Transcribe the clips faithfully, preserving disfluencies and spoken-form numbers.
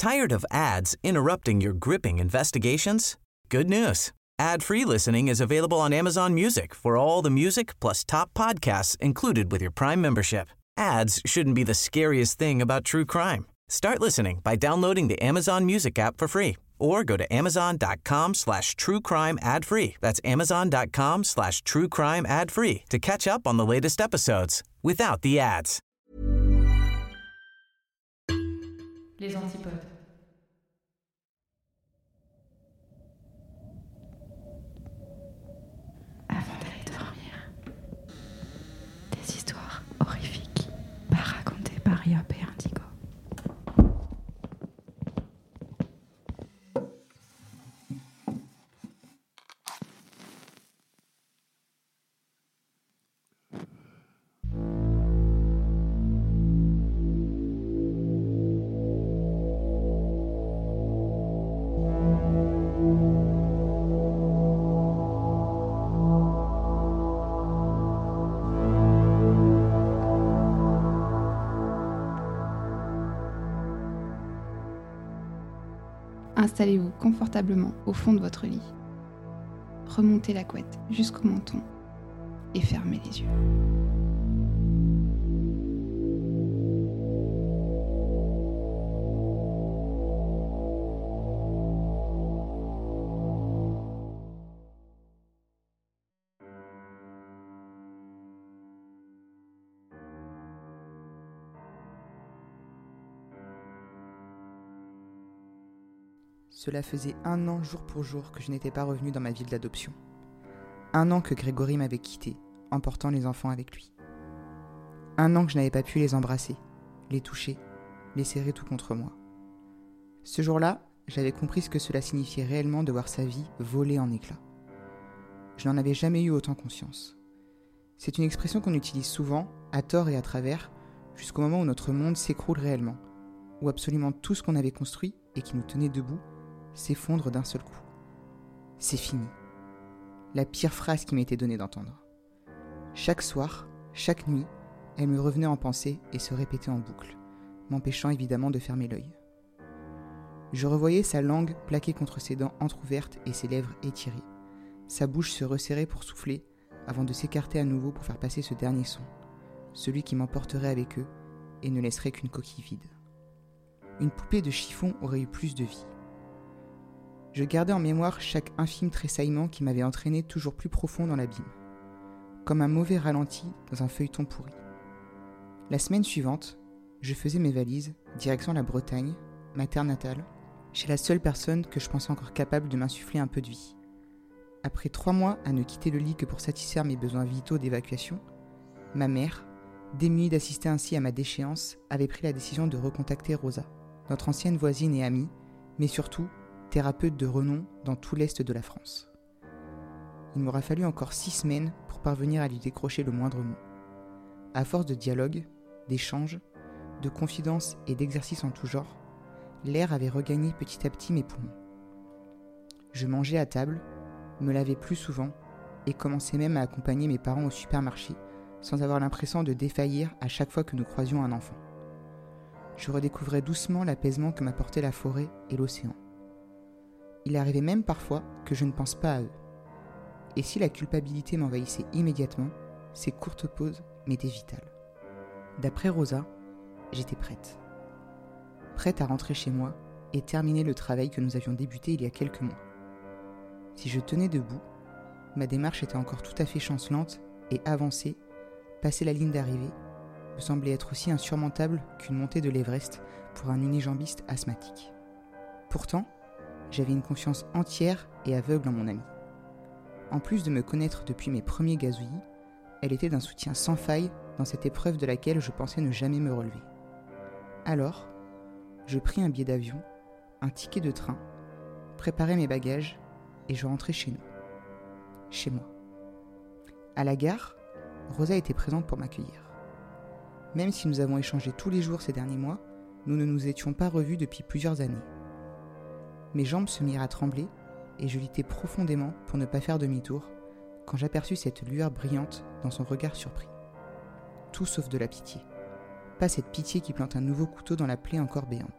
Tired of ads interrupting your gripping investigations? Good news. Ad-free listening is available on Amazon Music for all the music plus top podcasts included with your Prime membership. Ads shouldn't be the scariest thing about true crime. Start listening by downloading the Amazon Music app for free or go to amazon.com slash true crime ad free. That's amazon.com slash true crime ad free to catch up on the latest episodes without the ads. Les antipodes. Avant d'aller dormir, des histoires horrifiques, pas racontées par Yop et Indigo. Installez-vous confortablement au fond de votre lit. Remontez la couette jusqu'au menton et fermez les yeux. Cela faisait un an jour pour jour que je n'étais pas revenu dans ma ville d'adoption. Un an que Grégory m'avait quitté, emportant les enfants avec lui. Un an que je n'avais pas pu les embrasser, les toucher, les serrer tout contre moi. Ce jour-là, j'avais compris ce que cela signifiait réellement de voir sa vie voler en éclats. Je n'en avais jamais eu autant conscience. C'est une expression qu'on utilise souvent, à tort et à travers, jusqu'au moment où notre monde s'écroule réellement, où absolument tout ce qu'on avait construit et qui nous tenait debout s'effondre d'un seul coup. C'est fini. La pire phrase qui m'était donnée d'entendre. Chaque soir, chaque nuit, elle me revenait en pensée et se répétait en boucle, m'empêchant évidemment de fermer l'œil. Je revoyais sa langue plaquée contre ses dents entr'ouvertes et ses lèvres étirées, sa bouche se resserrer pour souffler avant de s'écarter à nouveau pour faire passer ce dernier son, celui qui m'emporterait avec eux et ne laisserait qu'une coquille vide. Une poupée de chiffon aurait eu plus de vie. Je gardais en mémoire chaque infime tressaillement qui m'avait entraîné toujours plus profond dans l'abîme, comme un mauvais ralenti dans un feuilleton pourri. La semaine suivante, je faisais mes valises, direction la Bretagne, ma terre natale, chez la seule personne que je pensais encore capable de m'insuffler un peu de vie. Après trois mois à ne quitter le lit que pour satisfaire mes besoins vitaux d'évacuation, ma mère, démunie d'assister ainsi à ma déchéance, avait pris la décision de recontacter Rosa, notre ancienne voisine et amie, mais surtout thérapeute de renom dans tout l'est de la France. Il m'aura fallu encore six semaines pour parvenir à lui décrocher le moindre mot. À force de dialogue, d'échanges, de confidences et d'exercices en tout genre, l'air avait regagné petit à petit mes poumons. Je mangeais à table, me lavais plus souvent et commençais même à accompagner mes parents au supermarché sans avoir l'impression de défaillir à chaque fois que nous croisions un enfant. Je redécouvrais doucement l'apaisement que m'apportaient la forêt et l'océan. Il arrivait même parfois que je ne pense pas à eux. Et si la culpabilité m'envahissait immédiatement, ces courtes pauses m'étaient vitales. D'après Rosa, j'étais prête. Prête à rentrer chez moi et terminer le travail que nous avions débuté il y a quelques mois. Si je tenais debout, ma démarche était encore tout à fait chancelante et avancer, passer la ligne d'arrivée, me semblait être aussi insurmontable qu'une montée de l'Everest pour un unijambiste asthmatique. Pourtant, j'avais une confiance entière et aveugle en mon amie. En plus de me connaître depuis mes premiers gazouillis, elle était d'un soutien sans faille dans cette épreuve de laquelle je pensais ne jamais me relever. Alors, je pris un billet d'avion, un ticket de train, préparai mes bagages et je rentrai chez nous. Chez moi. À la gare, Rosa était présente pour m'accueillir. Même si nous avons échangé tous les jours ces derniers mois, nous ne nous étions pas revus depuis plusieurs années. Mes jambes se mirent à trembler et je luttais profondément pour ne pas faire demi-tour quand j'aperçus cette lueur brillante dans son regard surpris. Tout sauf de la pitié. Pas cette pitié qui plante un nouveau couteau dans la plaie encore béante.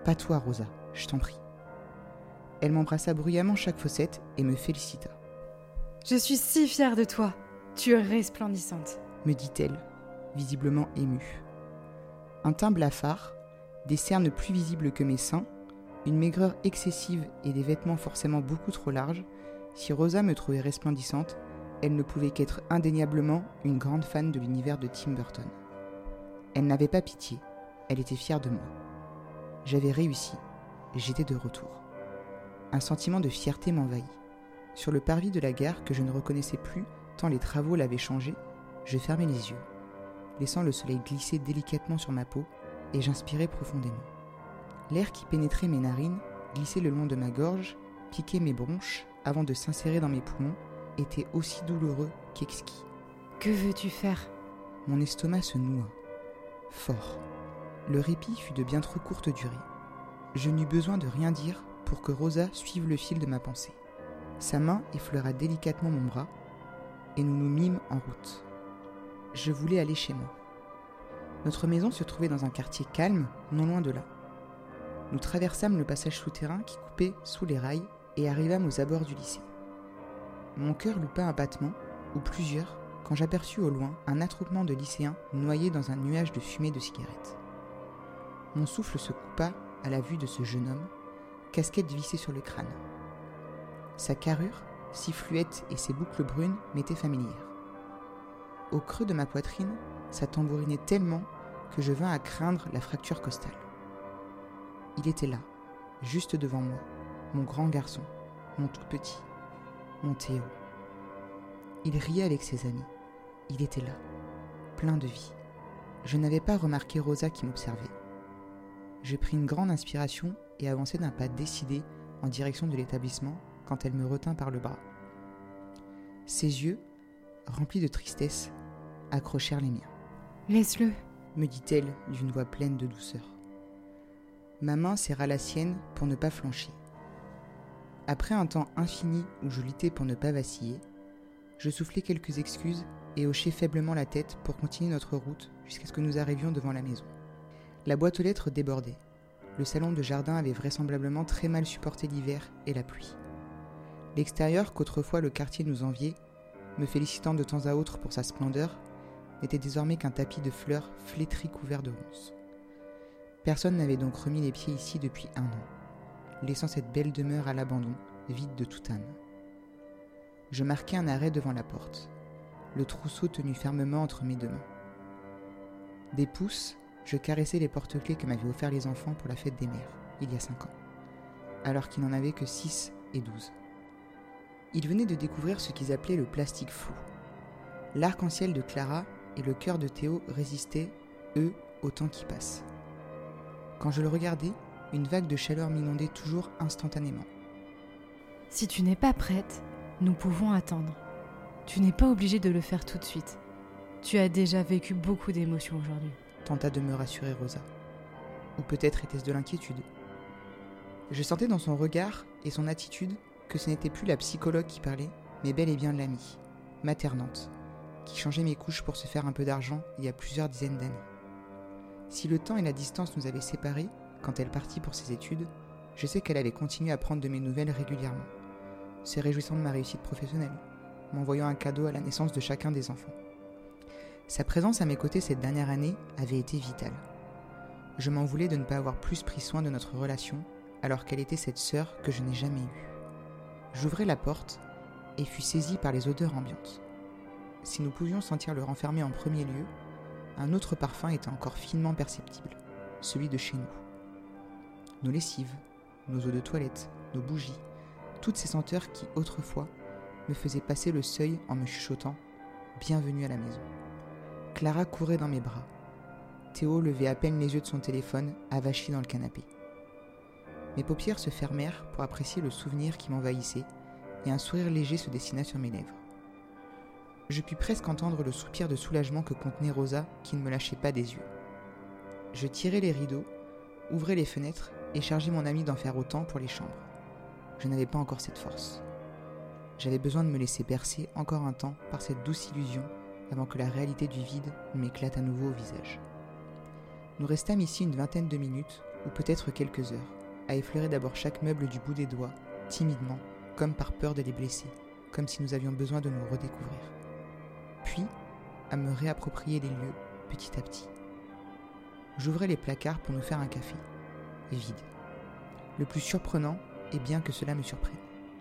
Pas toi, Rosa, je t'en prie. » Elle m'embrassa bruyamment chaque fossette et me félicita. « Je suis si fière de toi, tu es resplendissante, » me dit-elle, visiblement émue. Un teint blafard, des cernes plus visibles que mes seins, une maigreur excessive et des vêtements forcément beaucoup trop larges, si Rosa me trouvait resplendissante, elle ne pouvait qu'être indéniablement une grande fan de l'univers de Tim Burton. Elle n'avait pas pitié, elle était fière de moi. J'avais réussi, j'étais de retour. Un sentiment de fierté m'envahit. Sur le parvis de la gare que je ne reconnaissais plus tant les travaux l'avaient changé, je fermais les yeux, laissant le soleil glisser délicatement sur ma peau, et j'inspirais profondément. L'air qui pénétrait mes narines, glissait le long de ma gorge, piquait mes bronches avant de s'insérer dans mes poumons, était aussi douloureux qu'exquis. Que veux-tu faire ? Mon estomac se noua. Fort. Le répit fut de bien trop courte durée. Je n'eus besoin de rien dire pour que Rosa suive le fil de ma pensée. Sa main effleura délicatement mon bras, et nous nous mîmes en route. Je voulais aller chez moi. Notre maison se trouvait dans un quartier calme, non loin de là. Nous traversâmes le passage souterrain qui coupait sous les rails et arrivâmes aux abords du lycée. Mon cœur loupa un battement, ou plusieurs, quand j'aperçus au loin un attroupement de lycéens noyés dans un nuage de fumée de cigarettes. Mon souffle se coupa à la vue de ce jeune homme, casquette vissée sur le crâne. Sa carrure, si fluette et ses boucles brunes m'étaient familières. Au creux de ma poitrine, ça tambourinait tellement que je vins à craindre la fracture costale. Il était là, juste devant moi, mon grand garçon, mon tout petit, mon Théo. Il riait avec ses amis. Il était là, plein de vie. Je n'avais pas remarqué Rosa qui m'observait. Je pris une grande inspiration et avançai d'un pas décidé en direction de l'établissement quand elle me retint par le bras. Ses yeux, remplis de tristesse, accrochèrent les miens. « Laisse-le » me dit-elle d'une voix pleine de douceur. Ma main serra la sienne pour ne pas flancher. Après un temps infini où je luttais pour ne pas vaciller, je soufflai quelques excuses et hochai faiblement la tête pour continuer notre route jusqu'à ce que nous arrivions devant la maison. La boîte aux lettres débordait. Le salon de jardin avait vraisemblablement très mal supporté l'hiver et la pluie. L'extérieur qu'autrefois le quartier nous enviait, me félicitant de temps à autre pour sa splendeur, n'était désormais qu'un tapis de fleurs flétri couvert de ronces. Personne n'avait donc remis les pieds ici depuis un an, laissant cette belle demeure à l'abandon, vide de toute âme. Je marquai un arrêt devant la porte, le trousseau tenu fermement entre mes deux mains. Des pouces, je caressais les porte-clés que m'avaient offert les enfants pour la fête des mères, il y a cinq ans, alors qu'ils n'en avaient que six et douze. Ils venaient de découvrir ce qu'ils appelaient le plastique flou. L'arc-en-ciel de Clara et le cœur de Théo résistaient, eux, au temps qui passe. Quand je le regardais, une vague de chaleur m'inondait toujours instantanément. « Si tu n'es pas prête, nous pouvons attendre. Tu n'es pas obligée de le faire tout de suite. Tu as déjà vécu beaucoup d'émotions aujourd'hui. » tenta de me rassurer Rosa. Ou peut-être était-ce de l'inquiétude. Je sentais dans son regard et son attitude que ce n'était plus la psychologue qui parlait, mais bel et bien l'amie, maternante, qui changeait mes couches pour se faire un peu d'argent il y a plusieurs dizaines d'années. Si le temps et la distance nous avaient séparés, quand elle partit pour ses études, je sais qu'elle avait continué à prendre de mes nouvelles régulièrement, se réjouissant de ma réussite professionnelle, m'envoyant un cadeau à la naissance de chacun des enfants. Sa présence à mes côtés cette dernière année avait été vitale. Je m'en voulais de ne pas avoir plus pris soin de notre relation, alors qu'elle était cette sœur que je n'ai jamais eue. J'ouvrais la porte et fus saisi par les odeurs ambiantes. Si nous pouvions sentir le renfermé en premier lieu, un autre parfum était encore finement perceptible, celui de chez nous. Nos lessives, nos eaux de toilette, nos bougies, toutes ces senteurs qui, autrefois, me faisaient passer le seuil en me chuchotant « Bienvenue à la maison ». Clara courait dans mes bras. Théo levait à peine les yeux de son téléphone, avachi dans le canapé. Mes paupières se fermèrent pour apprécier le souvenir qui m'envahissait, et un sourire léger se dessina sur mes lèvres. Je pus presque entendre le soupir de soulagement que contenait Rosa, qui ne me lâchait pas des yeux. Je tirai les rideaux, ouvrai les fenêtres et chargeai mon ami d'en faire autant pour les chambres. Je n'avais pas encore cette force. J'avais besoin de me laisser bercer encore un temps par cette douce illusion avant que la réalité du vide m'éclate à nouveau au visage. Nous restâmes ici une vingtaine de minutes ou peut-être quelques heures, à effleurer d'abord chaque meuble du bout des doigts, timidement, comme par peur de les blesser, comme si nous avions besoin de nous redécouvrir. Puis, à me réapproprier les lieux, petit à petit. J'ouvrais les placards pour nous faire un café. Et vide. Le plus surprenant est bien que cela me surprenne.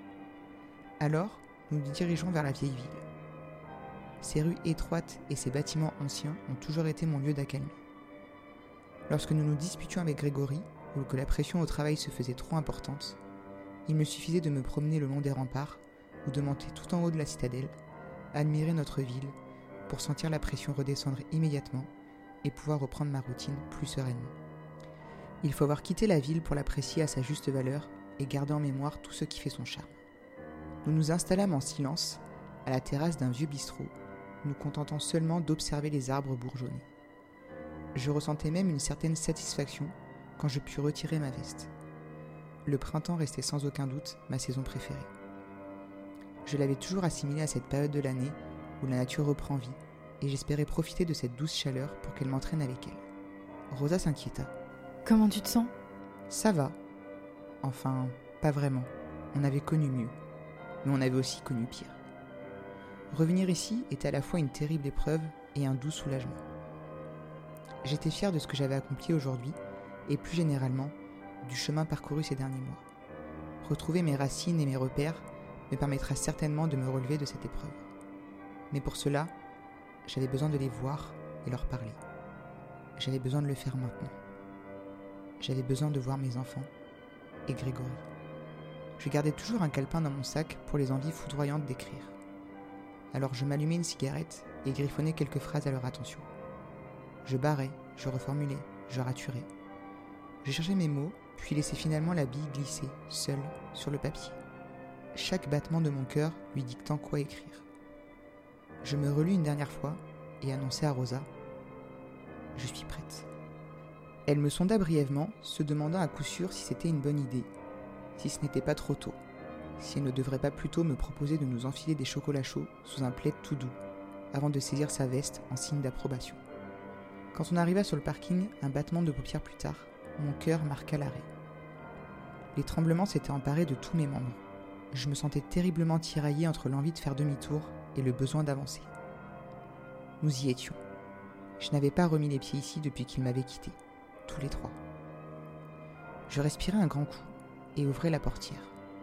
Alors, nous nous dirigeons vers la vieille ville. Ces rues étroites et ces bâtiments anciens ont toujours été mon lieu d'accalmie. Lorsque nous nous disputions avec Grégory, ou que la pression au travail se faisait trop importante, il me suffisait de me promener le long des remparts ou de monter tout en haut de la citadelle, admirer notre ville pour sentir la pression redescendre immédiatement et pouvoir reprendre ma routine plus sereinement. Il faut avoir quitté la ville pour l'apprécier à sa juste valeur et garder en mémoire tout ce qui fait son charme. Nous nous installâmes en silence à la terrasse d'un vieux bistrot, nous contentant seulement d'observer les arbres bourgeonnés. Je ressentais même une certaine satisfaction quand je pus retirer ma veste. Le printemps restait sans aucun doute ma saison préférée. Je l'avais toujours assimilée à cette période de l'année où la nature reprend vie, et j'espérais profiter de cette douce chaleur pour qu'elle m'entraîne avec elle. Rosa s'inquiéta. « Comment tu te sens ?»« Ça va. Enfin, pas vraiment. On avait connu mieux, mais on avait aussi connu pire. Revenir ici était à la fois une terrible épreuve et un doux soulagement. J'étais fier de ce que j'avais accompli aujourd'hui, et plus généralement, du chemin parcouru ces derniers mois. Retrouver mes racines et mes repères me permettra certainement de me relever de cette épreuve. Mais pour cela, j'avais besoin de les voir et leur parler. J'avais besoin de le faire maintenant. J'avais besoin de voir mes enfants et Grégory. Je gardais toujours un calepin dans mon sac pour les envies foudroyantes d'écrire. Alors je m'allumais une cigarette et griffonnais quelques phrases à leur attention. Je barrais, je reformulais, je raturais. Je cherchais mes mots, puis laissais finalement la bille glisser, seule, sur le papier. Chaque battement de mon cœur lui dictant quoi écrire. Je me relus une dernière fois et annonçai à Rosa « Je suis prête ». Elle me sonda brièvement, se demandant à coup sûr si c'était une bonne idée, si ce n'était pas trop tôt, si elle ne devrait pas plutôt me proposer de nous enfiler des chocolats chauds sous un plaid tout doux, avant de saisir sa veste en signe d'approbation. Quand on arriva sur le parking, un battement de paupières plus tard, mon cœur marqua l'arrêt. Les tremblements s'étaient emparés de tous mes membres. Je me sentais terriblement tiraillé entre l'envie de faire demi-tour et le besoin d'avancer. Nous y étions. Je n'avais pas remis les pieds ici depuis qu'ils m'avaient quitté, tous les trois. Je respirai un grand coup et ouvrai la portière.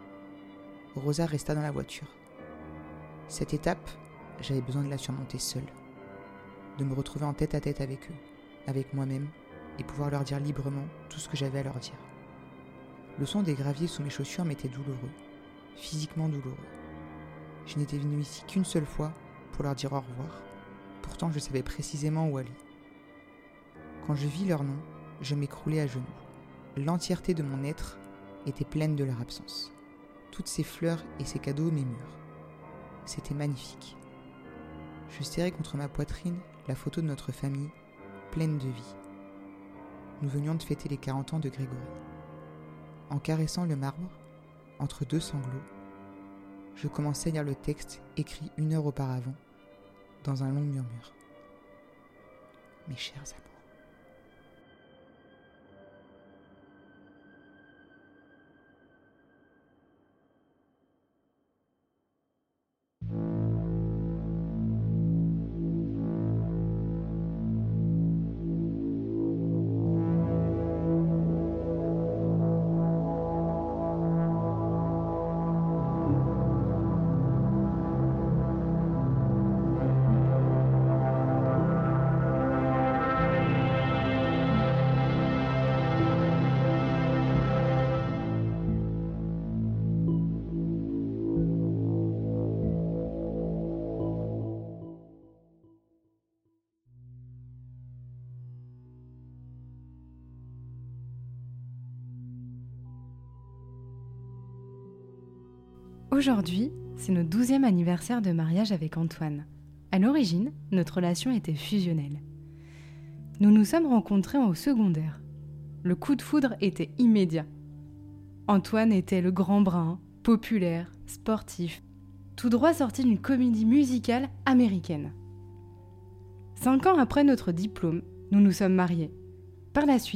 Rosa resta dans la voiture. Cette étape, j'avais besoin de la surmonter seule, de me retrouver en tête à tête avec eux, avec moi-même, et pouvoir leur dire librement tout ce que j'avais à leur dire. Le son des graviers sous mes chaussures m'était douloureux, physiquement douloureux. Je n'étais venu ici qu'une seule fois pour leur dire au revoir, pourtant je savais précisément où aller. Quand je vis leur nom, je m'écroulai à genoux. L'entièreté de mon être était pleine de leur absence. Toutes ces fleurs et ces cadeaux m'émurent. C'était magnifique. Je serrai contre ma poitrine la photo de notre famille, pleine de vie. Nous venions de fêter les quarante ans de Grégory. En caressant le marbre, entre deux sanglots, je commençais à lire le texte écrit une heure auparavant, dans un long murmure. Mes chers amours. Aujourd'hui, c'est notre douzième anniversaire de mariage avec Antoine. À l'origine, notre relation était fusionnelle. Nous nous sommes rencontrés au secondaire. Le coup de foudre était immédiat. Antoine était le grand brun, populaire, sportif, tout droit sorti d'une comédie musicale américaine. Cinq ans après notre diplôme, nous nous sommes mariés. Par la suite,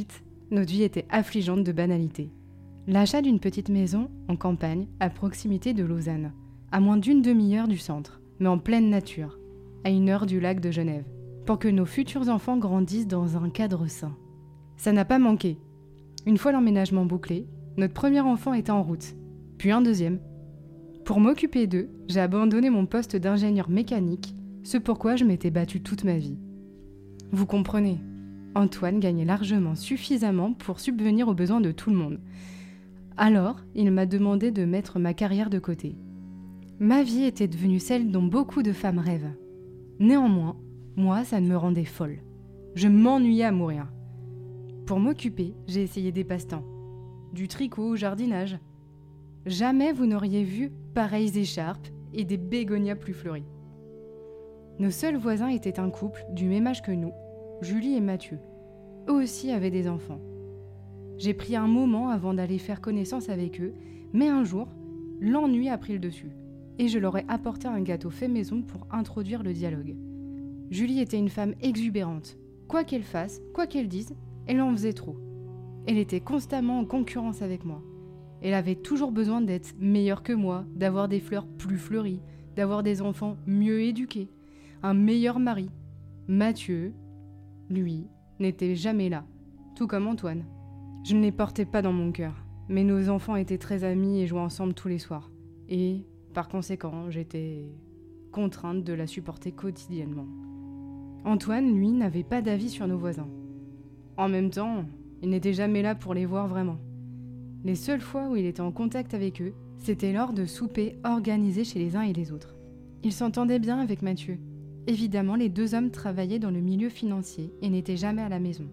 notre vie était affligeante de banalité. L'achat d'une petite maison en campagne à proximité de Lausanne, à moins d'une demi-heure du centre, mais en pleine nature, à une heure du lac de Genève, pour que nos futurs enfants grandissent dans un cadre sain. Ça n'a pas manqué. Une fois l'emménagement bouclé, notre premier enfant était en route, puis un deuxième. Pour m'occuper d'eux, j'ai abandonné mon poste d'ingénieur mécanique, ce pourquoi je m'étais battue toute ma vie. Vous comprenez, Antoine gagnait largement suffisamment pour subvenir aux besoins de tout le monde. Alors, il m'a demandé de mettre ma carrière de côté. Ma vie était devenue celle dont beaucoup de femmes rêvent. Néanmoins, moi, ça ne me rendait folle. Je m'ennuyais à mourir. Pour m'occuper, j'ai essayé des passe-temps. Du tricot au jardinage. Jamais vous n'auriez vu pareilles écharpes et des bégonias plus fleuries. Nos seuls voisins étaient un couple du même âge que nous, Julie et Mathieu. Eux aussi avaient des enfants. J'ai pris un moment avant d'aller faire connaissance avec eux, mais un jour, l'ennui a pris le dessus, et je leur ai apporté un gâteau fait maison pour introduire le dialogue. Julie était une femme exubérante. Quoi qu'elle fasse, quoi qu'elle dise, elle en faisait trop. Elle était constamment en concurrence avec moi. Elle avait toujours besoin d'être meilleure que moi, d'avoir des fleurs plus fleuries, d'avoir des enfants mieux éduqués, un meilleur mari. Mathieu, lui, n'était jamais là, tout comme Antoine. Je ne les portais pas dans mon cœur, mais nos enfants étaient très amis et jouaient ensemble tous les soirs. Et, par conséquent, j'étais contrainte de la supporter quotidiennement. Antoine, lui, n'avait pas d'avis sur nos voisins. En même temps, il n'était jamais là pour les voir vraiment. Les seules fois où il était en contact avec eux, c'était lors de soupers organisés chez les uns et les autres. Il s'entendait bien avec Mathieu. Évidemment, les deux hommes travaillaient dans le milieu financier et n'étaient jamais à la maison.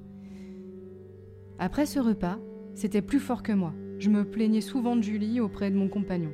Après ce repas, c'était plus fort que moi. Je me plaignais souvent de Julie auprès de mon compagnon.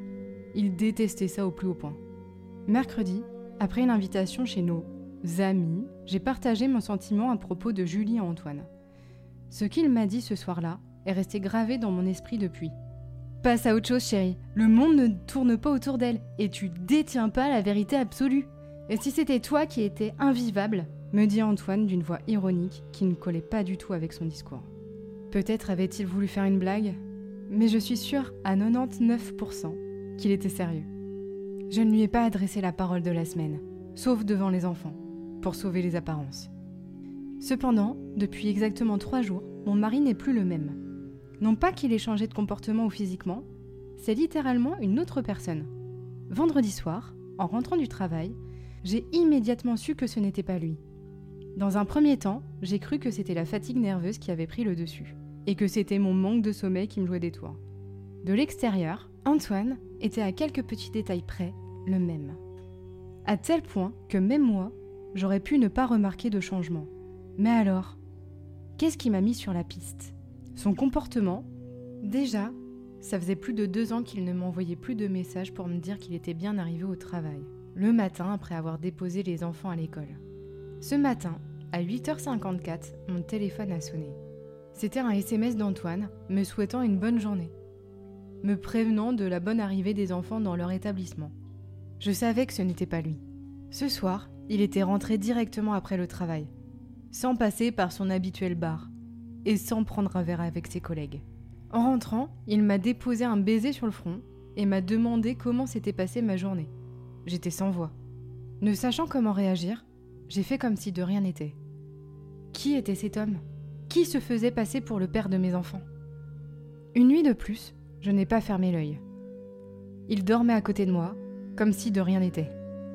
Il détestait ça au plus haut point. Mercredi, après une invitation chez nos amis, j'ai partagé mon sentiment à propos de Julie et Antoine. Ce qu'il m'a dit ce soir-là est resté gravé dans mon esprit depuis. Passe à autre chose, chérie. Le monde ne tourne pas autour d'elle et tu détiens pas la vérité absolue. Et si c'était toi qui étais invivable, me dit Antoine d'une voix ironique qui ne collait pas du tout avec son discours. Peut-être avait-il voulu faire une blague, mais je suis sûre à quatre-vingt-dix-neuf pour cent qu'il était sérieux. Je ne lui ai pas adressé la parole de la semaine, sauf devant les enfants, pour sauver les apparences. Cependant, depuis exactement trois jours, mon mari n'est plus le même. Non pas qu'il ait changé de comportement ou physiquement, c'est littéralement une autre personne. Vendredi soir, en rentrant du travail, j'ai immédiatement su que ce n'était pas lui. Dans un premier temps, j'ai cru que c'était la fatigue nerveuse qui avait pris le dessus, et que c'était mon manque de sommeil qui me jouait des tours. De l'extérieur, Antoine était à quelques petits détails près le même. À tel point que même moi, j'aurais pu ne pas remarquer de changement. Mais alors, qu'est-ce qui m'a mis sur la piste ? Son comportement ? Déjà, ça faisait plus de deux ans qu'il ne m'envoyait plus de messages pour me dire qu'il était bien arrivé au travail, le matin après avoir déposé les enfants à l'école. Ce matin, à huit heures cinquante-quatre, mon téléphone a sonné. C'était un S M S d'Antoine, me souhaitant une bonne journée, me prévenant de la bonne arrivée des enfants dans leur établissement. Je savais que ce n'était pas lui. Ce soir, il était rentré directement après le travail, sans passer par son habituel bar, et sans prendre un verre avec ses collègues. En rentrant, il m'a déposé un baiser sur le front et m'a demandé comment s'était passée ma journée. J'étais sans voix. Ne sachant comment réagir, j'ai fait comme si de rien n'était. Qui était cet homme ? Qui se faisait passer pour le père de mes enfants ? Une nuit de plus, je n'ai pas fermé l'œil. Il dormait à côté de moi, comme si de rien n'était.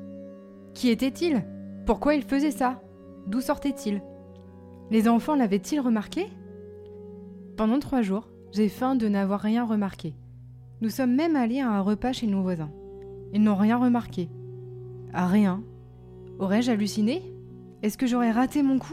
Qui était-il ? Pourquoi il faisait ça ? D'où sortait-il ? Les enfants l'avaient-ils remarqué ? Pendant trois jours, j'ai feint de n'avoir rien remarqué. Nous sommes même allés à un repas chez nos voisins. Ils n'ont rien remarqué. Ah, rien. Aurais-je halluciné ? Est-ce que j'aurais raté mon coup ?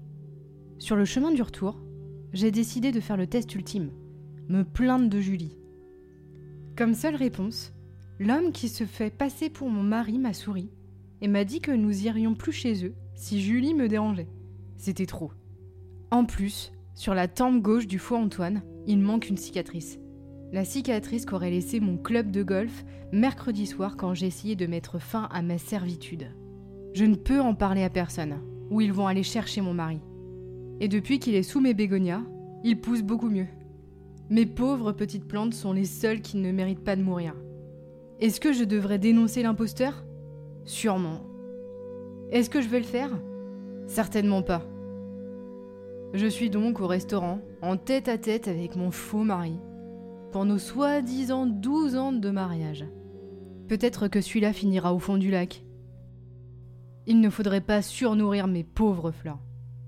Sur le chemin du retour, j'ai décidé de faire le test ultime, me plaindre de Julie. Comme seule réponse, l'homme qui se fait passer pour mon mari m'a souri et m'a dit que nous irions plus chez eux si Julie me dérangeait. C'était trop. En plus, sur la tempe gauche du faux Antoine, il manque une cicatrice. La cicatrice qu'aurait laissé mon club de golf mercredi soir quand j'ai essayé de mettre fin à ma servitude. Je ne peux en parler à personne, ou ils vont aller chercher mon mari. Et depuis qu'il est sous mes bégonias, ils poussent beaucoup mieux. Mes pauvres petites plantes sont les seules qui ne méritent pas de mourir. Est-ce que je devrais dénoncer l'imposteur ? Sûrement. Est-ce que je vais le faire ? Certainement pas. Je suis donc au restaurant, en tête-à-tête avec mon faux mari, pour nos soi-disant douze ans de mariage. Peut-être que celui-là finira au fond du lac. Il ne faudrait pas surnourrir mes pauvres fleurs.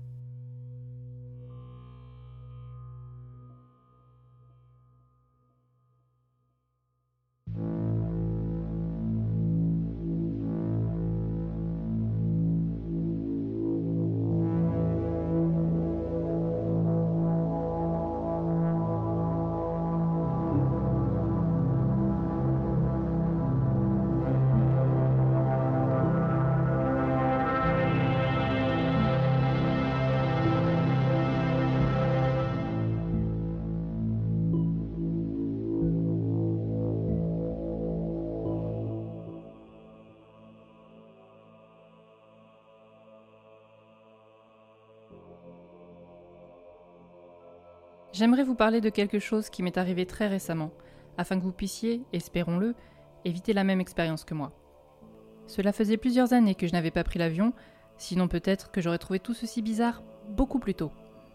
J'aimerais vous parler de quelque chose qui m'est arrivé très récemment, afin que vous puissiez, espérons-le, éviter la même expérience que moi. Cela faisait plusieurs années que je n'avais pas pris l'avion, sinon peut-être que j'aurais trouvé tout ceci bizarre beaucoup plus tôt.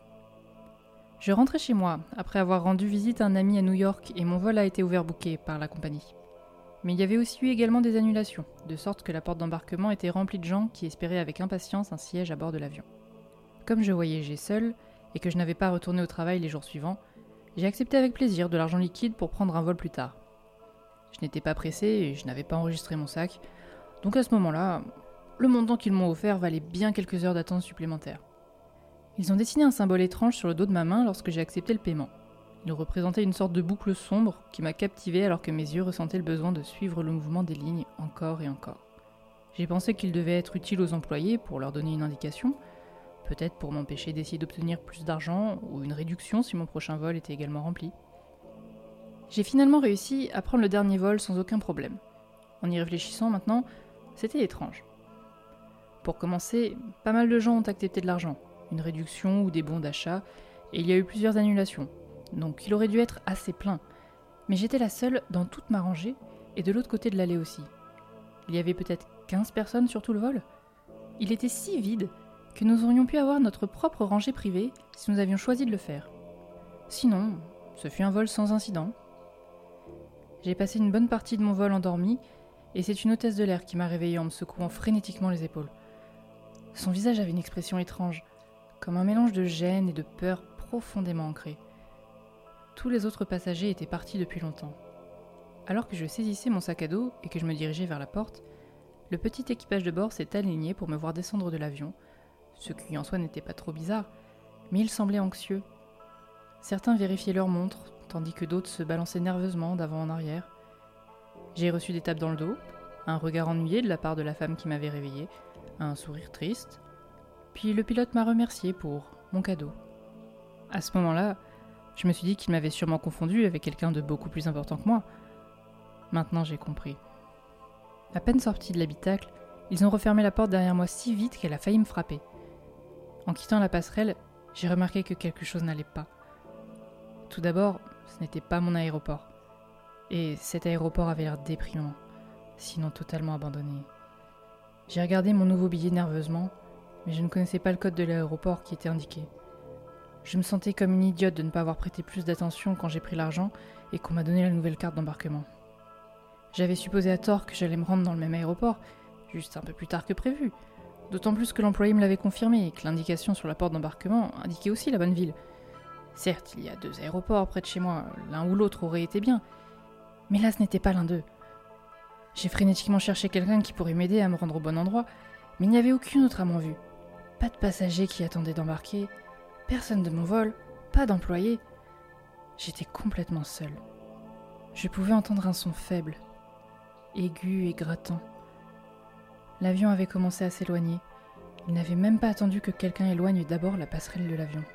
Je rentrais chez moi, après avoir rendu visite à un ami à New York et mon vol a été overbooké par la compagnie. Mais il y avait aussi eu également des annulations, de sorte que la porte d'embarquement était remplie de gens qui espéraient avec impatience un siège à bord de l'avion. Comme je voyageais seul, et que je n'avais pas retourné au travail les jours suivants, j'ai accepté avec plaisir de l'argent liquide pour prendre un vol plus tard. Je n'étais pas pressé et je n'avais pas enregistré mon sac, donc à ce moment-là, le montant qu'ils m'ont offert valait bien quelques heures d'attente supplémentaires. Ils ont dessiné un symbole étrange sur le dos de ma main lorsque j'ai accepté le paiement. Il représentait une sorte de boucle sombre qui m'a captivé alors que mes yeux ressentaient le besoin de suivre le mouvement des lignes encore et encore. J'ai pensé qu'il devait être utile aux employés pour leur donner une indication, peut-être pour m'empêcher d'essayer d'obtenir plus d'argent ou une réduction si mon prochain vol était également rempli. J'ai finalement réussi à prendre le dernier vol sans aucun problème. En y réfléchissant maintenant, c'était étrange. Pour commencer, pas mal de gens ont accepté de l'argent, une réduction ou des bons d'achat, et il y a eu plusieurs annulations, donc il aurait dû être assez plein. Mais j'étais la seule dans toute ma rangée, et de l'autre côté de l'allée aussi. Il y avait peut-être quinze personnes sur tout le vol. Il était si vide que nous aurions pu avoir notre propre rangée privée si nous avions choisi de le faire. Sinon, ce fut un vol sans incident. J'ai passé une bonne partie de mon vol endormi, et c'est une hôtesse de l'air qui m'a réveillée en me secouant frénétiquement les épaules. Son visage avait une expression étrange, comme un mélange de gêne et de peur profondément ancrée. Tous les autres passagers étaient partis depuis longtemps. Alors que je saisissais mon sac à dos et que je me dirigeais vers la porte, le petit équipage de bord s'est aligné pour me voir descendre de l'avion, ce qui en soi n'était pas trop bizarre, mais ils semblaient anxieux. Certains vérifiaient leur montre, tandis que d'autres se balançaient nerveusement d'avant en arrière. J'ai reçu des tapes dans le dos, un regard ennuyé de la part de la femme qui m'avait réveillé, un sourire triste, puis le pilote m'a remercié pour mon cadeau. À ce moment-là, je me suis dit qu'il m'avait sûrement confondu avec quelqu'un de beaucoup plus important que moi. Maintenant j'ai compris. À peine sorti de l'habitacle, ils ont refermé la porte derrière moi si vite qu'elle a failli me frapper. En quittant la passerelle, j'ai remarqué que quelque chose n'allait pas. Tout d'abord, ce n'était pas mon aéroport. Et cet aéroport avait l'air déprimant, sinon totalement abandonné. J'ai regardé mon nouveau billet nerveusement, mais je ne connaissais pas le code de l'aéroport qui était indiqué. Je me sentais comme une idiote de ne pas avoir prêté plus d'attention quand j'ai pris l'argent et qu'on m'a donné la nouvelle carte d'embarquement. J'avais supposé à tort que j'allais me rendre dans le même aéroport, juste un peu plus tard que prévu. D'autant plus que l'employé me l'avait confirmé et que l'indication sur la porte d'embarquement indiquait aussi la bonne ville. Certes, il y a deux aéroports près de chez moi, l'un ou l'autre aurait été bien, mais là ce n'était pas l'un d'eux. J'ai frénétiquement cherché quelqu'un qui pourrait m'aider à me rendre au bon endroit, mais il n'y avait aucune autre à mon vue. Pas de passagers qui attendaient d'embarquer, personne de mon vol, pas d'employé. J'étais complètement seule. Je pouvais entendre un son faible, aigu et grattant. L'avion avait commencé à s'éloigner. Il n'avait même pas attendu que quelqu'un éloigne d'abord la passerelle de l'avion.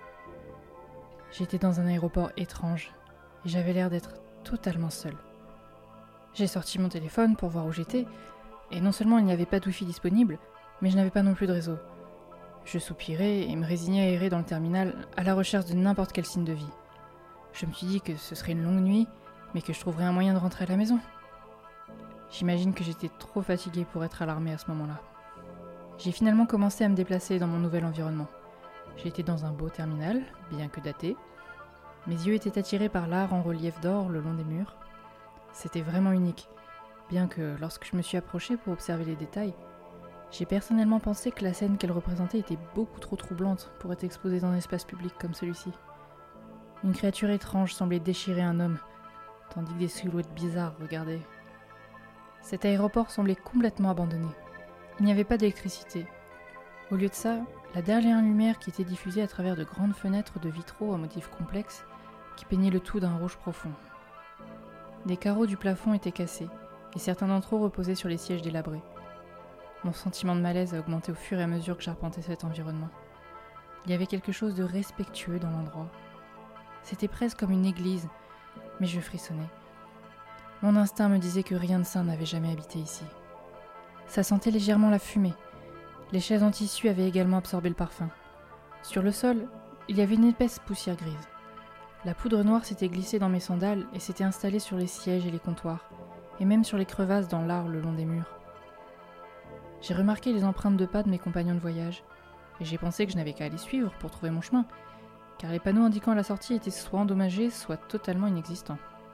J'étais dans un aéroport étrange, et j'avais l'air d'être totalement seule. J'ai sorti mon téléphone pour voir où j'étais, et non seulement il n'y avait pas de wifi disponible, mais je n'avais pas non plus de réseau. Je soupirai et me résignai à errer dans le terminal à la recherche de n'importe quel signe de vie. Je me suis dit que ce serait une longue nuit, mais que je trouverais un moyen de rentrer à la maison. J'imagine que j'étais trop fatiguée pour être alarmée à ce moment-là. J'ai finalement commencé à me déplacer dans mon nouvel environnement. J'étais dans un beau terminal, bien que daté. Mes yeux étaient attirés par l'art en relief d'or le long des murs. C'était vraiment unique, bien que lorsque je me suis approchée pour observer les détails, j'ai personnellement pensé que la scène qu'elle représentait était beaucoup trop troublante pour être exposée dans un espace public comme celui-ci. Une créature étrange semblait déchirer un homme, tandis que des silhouettes bizarres regardaient. Cet aéroport semblait complètement abandonné. Il n'y avait pas d'électricité. Au lieu de ça, la dernière lumière qui était diffusée à travers de grandes fenêtres de vitraux à motifs complexes qui peignaient le tout d'un rouge profond. Des carreaux du plafond étaient cassés, et certains d'entre eux reposaient sur les sièges délabrés. Mon sentiment de malaise a augmenté au fur et à mesure que j'arpentais cet environnement. Il y avait quelque chose de respectueux dans l'endroit. C'était presque comme une église, mais je frissonnais. Mon instinct me disait que rien de sain n'avait jamais habité ici. Ça sentait légèrement la fumée. Les chaises en tissu avaient également absorbé le parfum. Sur le sol, il y avait une épaisse poussière grise. La poudre noire s'était glissée dans mes sandales et s'était installée sur les sièges et les comptoirs, et même sur les crevasses dans l'art le long des murs. J'ai remarqué les empreintes de pas de mes compagnons de voyage, et j'ai pensé que je n'avais qu'à les suivre pour trouver mon chemin, car les panneaux indiquant la sortie étaient soit endommagés, soit totalement inexistants.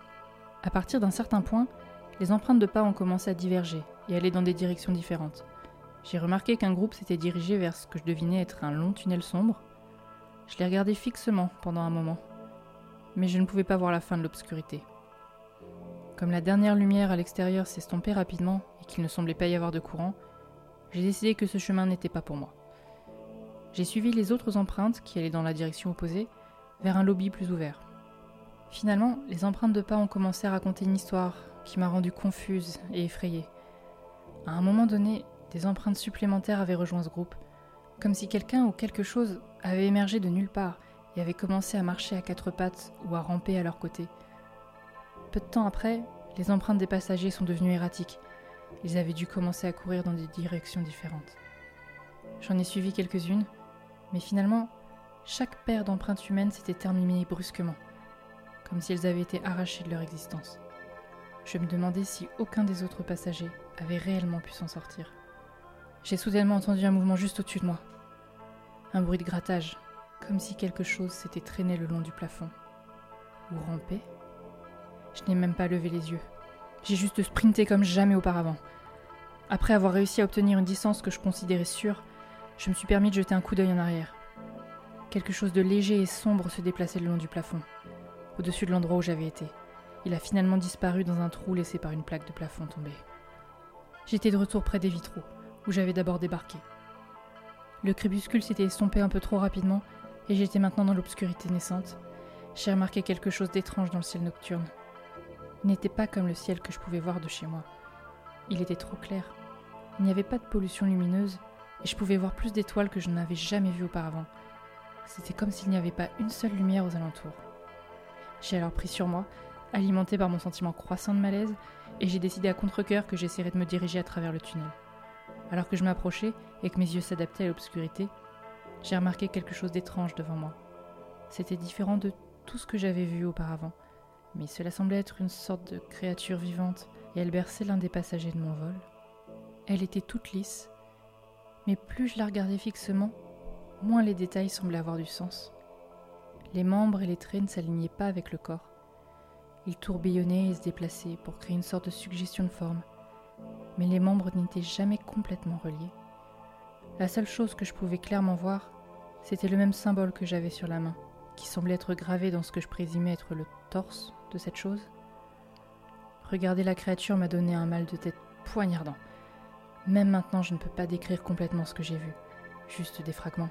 À partir d'un certain point, les empreintes de pas ont commencé à diverger et aller dans des directions différentes. J'ai remarqué qu'un groupe s'était dirigé vers ce que je devinais être un long tunnel sombre. Je les regardais fixement pendant un moment, mais je ne pouvais pas voir la fin de l'obscurité. Comme la dernière lumière à l'extérieur s'estompait rapidement et qu'il ne semblait pas y avoir de courant, j'ai décidé que ce chemin n'était pas pour moi. J'ai suivi les autres empreintes qui allaient dans la direction opposée, vers un lobby plus ouvert. Finalement, les empreintes de pas ont commencé à raconter une histoire qui m'a rendue confuse et effrayée. À un moment donné, des empreintes supplémentaires avaient rejoint ce groupe, comme si quelqu'un ou quelque chose avait émergé de nulle part et avait commencé à marcher à quatre pattes ou à ramper à leur côté. Peu de temps après, les empreintes des passagers sont devenues erratiques. Ils avaient dû commencer à courir dans des directions différentes. J'en ai suivi quelques-unes, mais finalement, chaque paire d'empreintes humaines s'était terminée brusquement, comme si elles avaient été arrachées de leur existence. Je me demandais si aucun des autres passagers avait réellement pu s'en sortir. J'ai soudainement entendu un mouvement juste au-dessus de moi. Un bruit de grattage, comme si quelque chose s'était traîné le long du plafond. Ou rampé. Je n'ai même pas levé les yeux. J'ai juste sprinté comme jamais auparavant. Après avoir réussi à obtenir une distance que je considérais sûre, je me suis permis de jeter un coup d'œil en arrière. Quelque chose de léger et sombre se déplaçait le long du plafond, au-dessus de l'endroit où j'avais été. Il a finalement disparu dans un trou laissé par une plaque de plafond tombée. J'étais de retour près des vitraux, où j'avais d'abord débarqué. Le crépuscule s'était estompé un peu trop rapidement, et j'étais maintenant dans l'obscurité naissante. J'ai remarqué quelque chose d'étrange dans le ciel nocturne. Il n'était pas comme le ciel que je pouvais voir de chez moi. Il était trop clair. Il n'y avait pas de pollution lumineuse, et je pouvais voir plus d'étoiles que je n'avais jamais vues auparavant. C'était comme s'il n'y avait pas une seule lumière aux alentours. J'ai alors pris sur moi, alimenté par mon sentiment croissant de malaise, et j'ai décidé à contre-cœur que j'essaierais de me diriger à travers le tunnel. Alors que je m'approchais et que mes yeux s'adaptaient à l'obscurité, j'ai remarqué quelque chose d'étrange devant moi. C'était différent de tout ce que j'avais vu auparavant, mais cela semblait être une sorte de créature vivante, et elle berçait l'un des passagers de mon vol. Elle était toute lisse, mais plus je la regardais fixement, moins les détails semblaient avoir du sens. Les membres et les traits ne s'alignaient pas avec le corps. Ils tourbillonnaient et se déplaçaient pour créer une sorte de suggestion de forme, mais les membres n'étaient jamais complètement reliés. La seule chose que je pouvais clairement voir, c'était le même symbole que j'avais sur la main, qui semblait être gravé dans ce que je présumais être le torse de cette chose. Regarder la créature m'a donné un mal de tête poignardant. Même maintenant, je ne peux pas décrire complètement ce que j'ai vu, juste des fragments.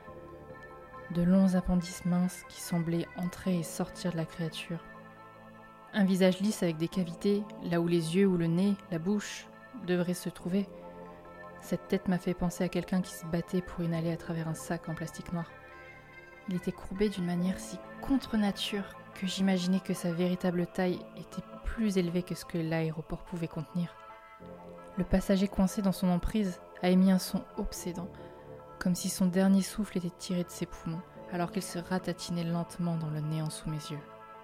De longs appendices minces qui semblaient entrer et sortir de la créature. Un visage lisse avec des cavités, là où les yeux ou le nez, la bouche, devraient se trouver. Cette tête m'a fait penser à quelqu'un qui se battait pour inhaler à travers un sac en plastique noir. Il était courbé d'une manière si contre-nature que j'imaginais que sa véritable taille était plus élevée que ce que l'aéroport pouvait contenir. Le passager coincé dans son emprise a émis un son obsédant, comme si son dernier souffle était tiré de ses poumons, alors qu'il se ratatinait lentement dans le néant sous mes yeux.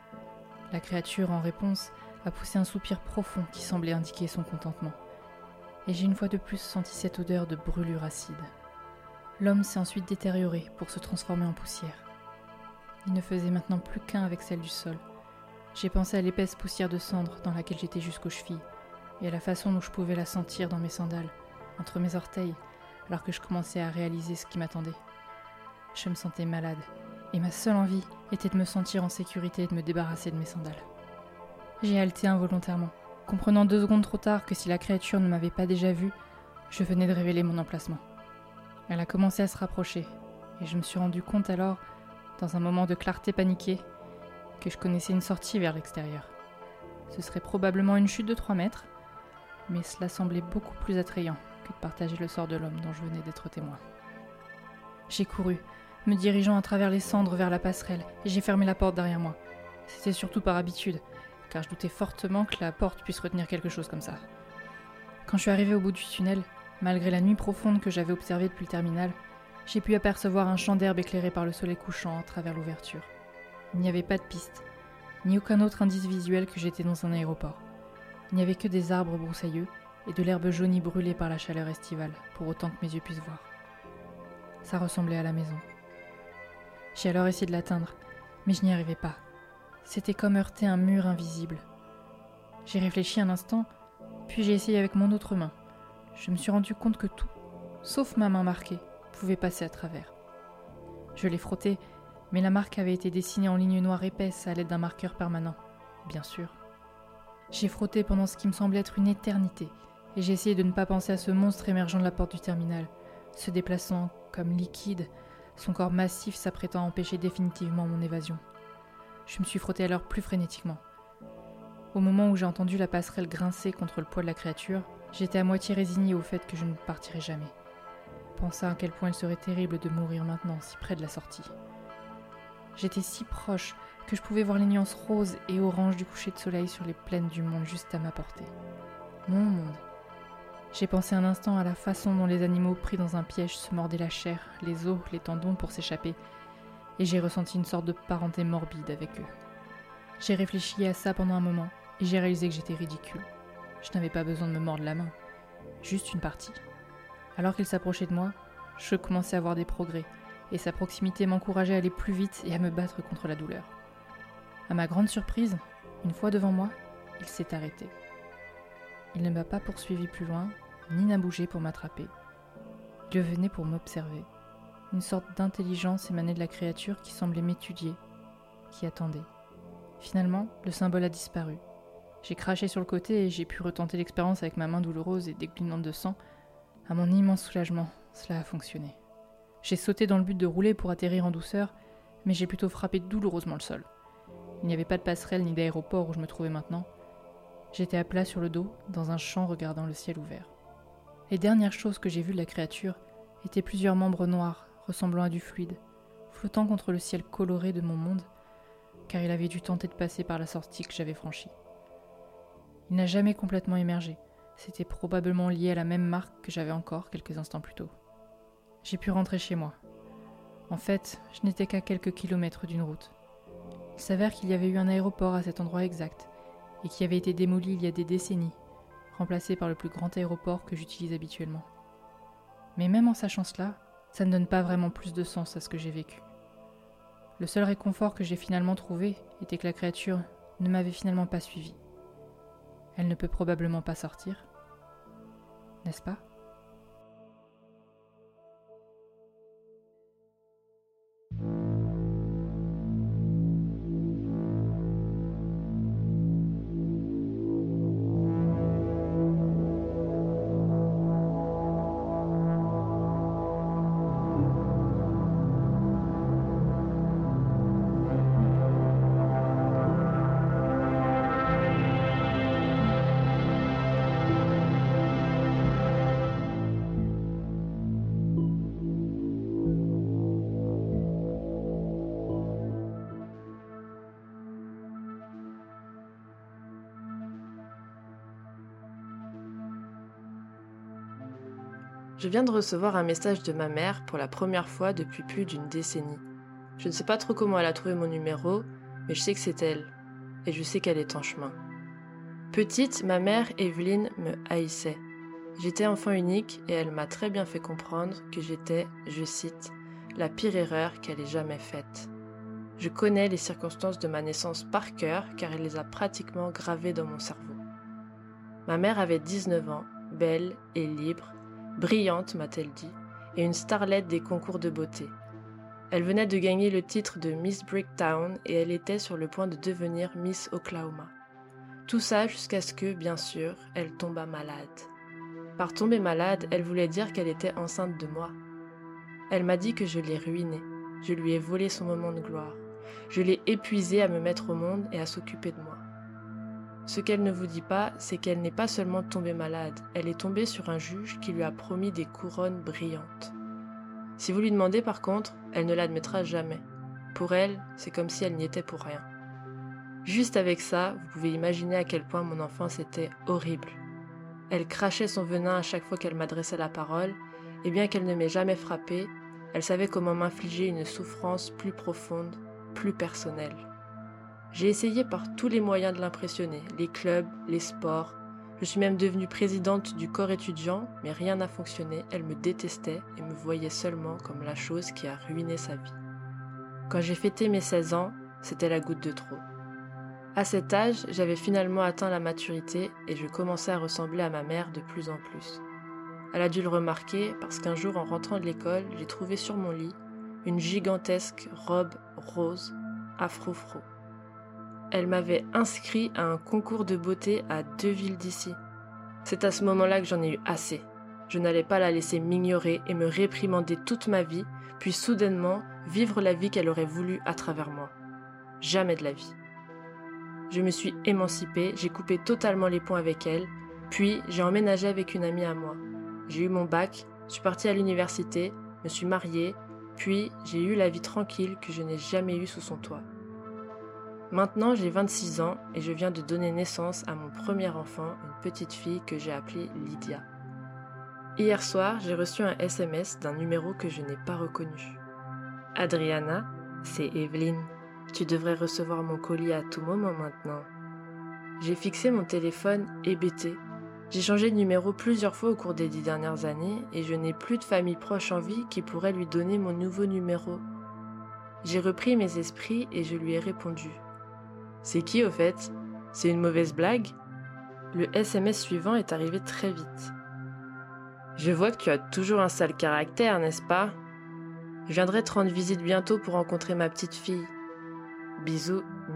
La créature, en réponse, a poussé un soupir profond qui semblait indiquer son contentement. Et j'ai une fois de plus senti cette odeur de brûlure acide. L'homme s'est ensuite détérioré pour se transformer en poussière. Il ne faisait maintenant plus qu'un avec celle du sol. J'ai pensé à l'épaisse poussière de cendre dans laquelle j'étais jusqu'aux chevilles, et à la façon dont je pouvais la sentir dans mes sandales, entre mes orteils, alors que je commençais à réaliser ce qui m'attendait. Je me sentais malade, et ma seule envie était de me sentir en sécurité et de me débarrasser de mes sandales. J'ai halté involontairement, comprenant deux secondes trop tard que si la créature ne m'avait pas déjà vue, je venais de révéler mon emplacement. Elle a commencé à se rapprocher, et je me suis rendu compte alors, dans un moment de clarté paniquée, que je connaissais une sortie vers l'extérieur. Ce serait probablement une chute de trois mètres, mais cela semblait beaucoup plus attrayant que de partager le sort de l'homme dont je venais d'être témoin. J'ai couru, me dirigeant à travers les cendres vers la passerelle, et j'ai fermé la porte derrière moi. C'était surtout par habitude, car je doutais fortement que la porte puisse retenir quelque chose comme ça. Quand je suis arrivé au bout du tunnel, malgré la nuit profonde que j'avais observée depuis le terminal, j'ai pu apercevoir un champ d'herbe éclairé par le soleil couchant à travers l'ouverture. Il n'y avait pas de piste, ni aucun autre indice visuel que j'étais dans un aéroport. Il n'y avait que des arbres broussailleux et de l'herbe jaunie brûlée par la chaleur estivale, pour autant que mes yeux puissent voir. Ça ressemblait à la maison. J'ai alors essayé de l'atteindre, mais je n'y arrivais pas. C'était comme heurter un mur invisible. J'ai réfléchi un instant, puis j'ai essayé avec mon autre main. Je me suis rendu compte que tout, sauf ma main marquée, pouvait passer à travers. Je l'ai frotté, mais la marque avait été dessinée en lignes noires épaisses à l'aide d'un marqueur permanent, bien sûr. J'ai frotté pendant ce qui me semblait être une éternité, et j'ai essayé de ne pas penser à ce monstre émergeant de la porte du terminal, se déplaçant comme liquide, son corps massif s'apprêtant à empêcher définitivement mon évasion. Je me suis frotté alors plus frénétiquement. Au moment où j'ai entendu la passerelle grincer contre le poids de la créature, j'étais à moitié résigné au fait que je ne partirais jamais. Pensant à quel point il serait terrible de mourir maintenant, si près de la sortie. J'étais si proche que je pouvais voir les nuances roses et oranges du coucher de soleil sur les plaines du monde juste à ma portée. Mon monde. J'ai pensé un instant à la façon dont les animaux pris dans un piège se mordaient la chair, les os, les tendons pour s'échapper, et j'ai ressenti une sorte de parenté morbide avec eux. J'ai réfléchi à ça pendant un moment, et j'ai réalisé que j'étais ridicule. Je n'avais pas besoin de me mordre la main, juste une partie. Alors qu'il s'approchait de moi, je commençais à voir des progrès, et sa proximité m'encourageait à aller plus vite et à me battre contre la douleur. À ma grande surprise, une fois devant moi, il s'est arrêté. Il ne m'a pas poursuivi plus loin, ni n'a bougé pour m'attraper. Il venait pour m'observer. Une sorte d'intelligence émanait de la créature qui semblait m'étudier, qui attendait. Finalement, le symbole a disparu. J'ai craché sur le côté et j'ai pu retenter l'expérience avec ma main douloureuse et dégoulinante de sang. À mon immense soulagement, cela a fonctionné. J'ai sauté dans le but de rouler pour atterrir en douceur, mais j'ai plutôt frappé douloureusement le sol. Il n'y avait pas de passerelle ni d'aéroport où je me trouvais maintenant. J'étais à plat sur le dos, dans un champ regardant le ciel ouvert. Les dernières choses que j'ai vues de la créature étaient plusieurs membres noirs, ressemblant à du fluide, flottant contre le ciel coloré de mon monde, car il avait dû tenter de passer par la sortie que j'avais franchie. Il n'a jamais complètement émergé. C'était probablement lié à la même marque que j'avais encore quelques instants plus tôt. J'ai pu rentrer chez moi. En fait, je n'étais qu'à quelques kilomètres d'une route. Il s'avère qu'il y avait eu un aéroport à cet endroit exact, et qui avait été démoli il y a des décennies, remplacé par le plus grand aéroport que j'utilise habituellement. Mais même en sachant cela, ça ne donne pas vraiment plus de sens à ce que j'ai vécu. Le seul réconfort que j'ai finalement trouvé était que la créature ne m'avait finalement pas suivi. Elle ne peut probablement pas sortir, n'est-ce pas ? Je viens de recevoir un message de ma mère pour la première fois depuis plus d'une décennie. Je ne sais pas trop comment elle a trouvé mon numéro, mais je sais que c'est elle, et je sais qu'elle est en chemin. Petite, ma mère, Evelyne, me haïssait. J'étais enfant unique et elle m'a très bien fait comprendre que j'étais, je cite, « la pire erreur qu'elle ait jamais faite ». Je connais les circonstances de ma naissance par cœur car elle les a pratiquement gravées dans mon cerveau. Ma mère avait dix-neuf ans, belle et libre, brillante m'a-t-elle dit, et une starlette des concours de beauté. Elle venait de gagner le titre de Miss Bricktown et elle était sur le point de devenir Miss Oklahoma. Tout ça jusqu'à ce que, bien sûr, elle tomba malade. Par tomber malade, elle voulait dire qu'elle était enceinte de moi. Elle m'a dit que je l'ai ruinée, je lui ai volé son moment de gloire. Je l'ai épuisée à me mettre au monde et à s'occuper de moi. Ce qu'elle ne vous dit pas, c'est qu'elle n'est pas seulement tombée malade, elle est tombée sur un juge qui lui a promis des couronnes brillantes. Si vous lui demandez par contre, elle ne l'admettra jamais. Pour elle, c'est comme si elle n'y était pour rien. Juste avec ça, vous pouvez imaginer à quel point mon enfance était horrible. Elle crachait son venin à chaque fois qu'elle m'adressait la parole, et bien qu'elle ne m'ait jamais frappée, elle savait comment m'infliger une souffrance plus profonde, plus personnelle. J'ai essayé par tous les moyens de l'impressionner, les clubs, les sports. Je suis même devenue présidente du corps étudiant, mais rien n'a fonctionné, elle me détestait et me voyait seulement comme la chose qui a ruiné sa vie. Quand j'ai fêté mes seize ans, c'était la goutte de trop. À cet âge, j'avais finalement atteint la maturité et je commençais à ressembler à ma mère de plus en plus. Elle a dû le remarquer parce qu'un jour en rentrant de l'école, j'ai trouvé sur mon lit une gigantesque robe rose à froufrou. Elle m'avait inscrit à un concours de beauté à deux villes d'ici. C'est à ce moment-là que j'en ai eu assez. Je n'allais pas la laisser m'ignorer et me réprimander toute ma vie, puis soudainement vivre la vie qu'elle aurait voulu à travers moi. Jamais de la vie. Je me suis émancipée, j'ai coupé totalement les ponts avec elle, puis j'ai emménagé avec une amie à moi. J'ai eu mon bac, suis partie à l'université, me suis mariée, puis j'ai eu la vie tranquille que je n'ai jamais eue sous son toit. Maintenant, j'ai vingt-six ans et je viens de donner naissance à mon premier enfant, une petite fille que j'ai appelée Lydia. Hier soir, j'ai reçu un S M S d'un numéro que je n'ai pas reconnu. « Adriana, c'est Evelyne. Tu devrais recevoir mon colis à tout moment maintenant. » J'ai fixé mon téléphone hébété. J'ai changé de numéro plusieurs fois au cours des dix dernières années et je n'ai plus de famille proche en vie qui pourrait lui donner mon nouveau numéro. J'ai repris mes esprits et je lui ai répondu. « C'est qui au fait ? C'est une mauvaise blague ?» Le S M S suivant est arrivé très vite. « Je vois que tu as toujours un sale caractère, n'est-ce pas ? Je viendrai te rendre visite bientôt pour rencontrer ma petite fille. Bisous, Mimi. »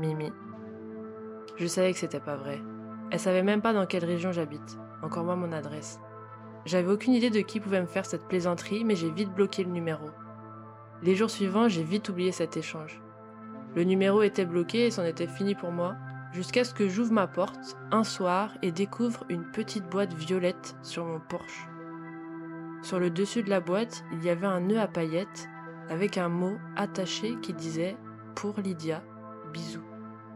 Je savais que c'était pas vrai. Elle savait même pas dans quelle région j'habite, encore moins mon adresse. J'avais aucune idée de qui pouvait me faire cette plaisanterie, mais j'ai vite bloqué le numéro. Les jours suivants, j'ai vite oublié cet échange. Le numéro était bloqué et c'en était fini pour moi, jusqu'à ce que j'ouvre ma porte, un soir, et découvre une petite boîte violette sur mon porche. Sur le dessus de la boîte, il y avait un nœud à paillettes, avec un mot attaché qui disait « Pour Lydia, bisous, Mimi ».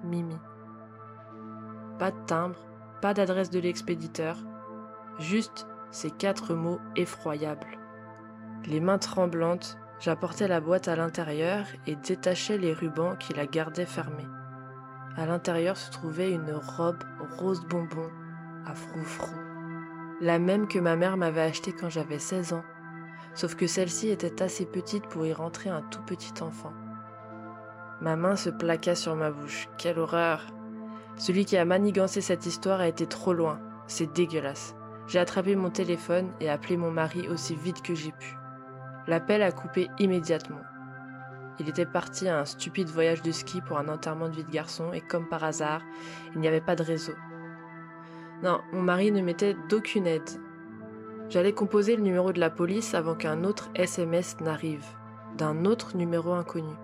Pas de timbre, pas d'adresse de l'expéditeur, juste ces quatre mots effroyables. Les mains tremblantes, j'apportais la boîte à l'intérieur et détachais les rubans qui la gardaient fermée. À l'intérieur se trouvait une robe rose bonbon à froufrou, la même que ma mère m'avait achetée quand j'avais seize ans, sauf que celle-ci était assez petite pour y rentrer un tout petit enfant. Ma main se plaqua sur ma bouche. Quelle horreur! Celui qui a manigancé cette histoire a été trop loin. C'est dégueulasse. J'ai attrapé mon téléphone et appelé mon mari aussi vite que j'ai pu. L'appel a coupé immédiatement. Il était parti à un stupide voyage de ski pour un enterrement de vie de garçon et comme par hasard, il n'y avait pas de réseau. Non, mon mari ne m'était d'aucune aide. J'allais composer le numéro de la police avant qu'un autre S M S n'arrive, d'un autre numéro inconnu.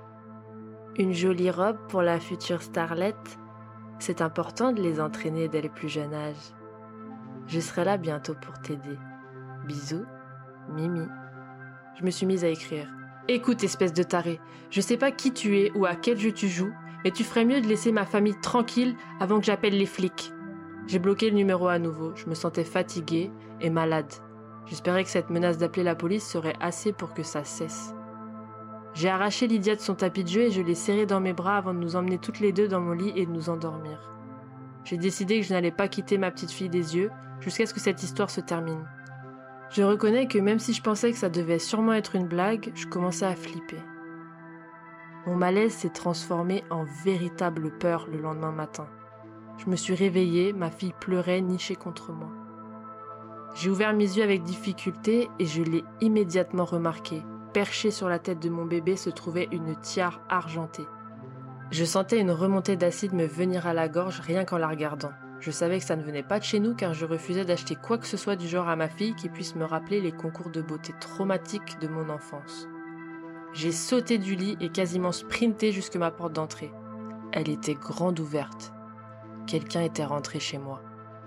Une jolie robe pour la future starlette. C'est important de les entraîner dès le plus jeune âge. Je serai là bientôt pour t'aider. Bisous, Mimi. Je me suis mise à écrire. Écoute, espèce de taré, je sais pas qui tu es ou à quel jeu tu joues, mais tu ferais mieux de laisser ma famille tranquille avant que j'appelle les flics. J'ai bloqué le numéro à nouveau, je me sentais fatiguée et malade. J'espérais que cette menace d'appeler la police serait assez pour que ça cesse. J'ai arraché Lydia de son tapis de jeu et je l'ai serrée dans mes bras avant de nous emmener toutes les deux dans mon lit et de nous endormir. J'ai décidé que je n'allais pas quitter ma petite fille des yeux jusqu'à ce que cette histoire se termine. Je reconnais que même si je pensais que ça devait sûrement être une blague, je commençais à flipper. Mon malaise s'est transformé en véritable peur le lendemain matin. Je me suis réveillée, ma fille pleurait, nichée contre moi. J'ai ouvert mes yeux avec difficulté et je l'ai immédiatement remarqué. Perchée sur la tête de mon bébé se trouvait une tiare argentée. Je sentais une remontée d'acide me venir à la gorge rien qu'en la regardant. Je savais que ça ne venait pas de chez nous car je refusais d'acheter quoi que ce soit du genre à ma fille qui puisse me rappeler les concours de beauté traumatiques de mon enfance. J'ai sauté du lit et quasiment sprinté jusque ma porte d'entrée. Elle était grande ouverte. Quelqu'un était rentré chez moi.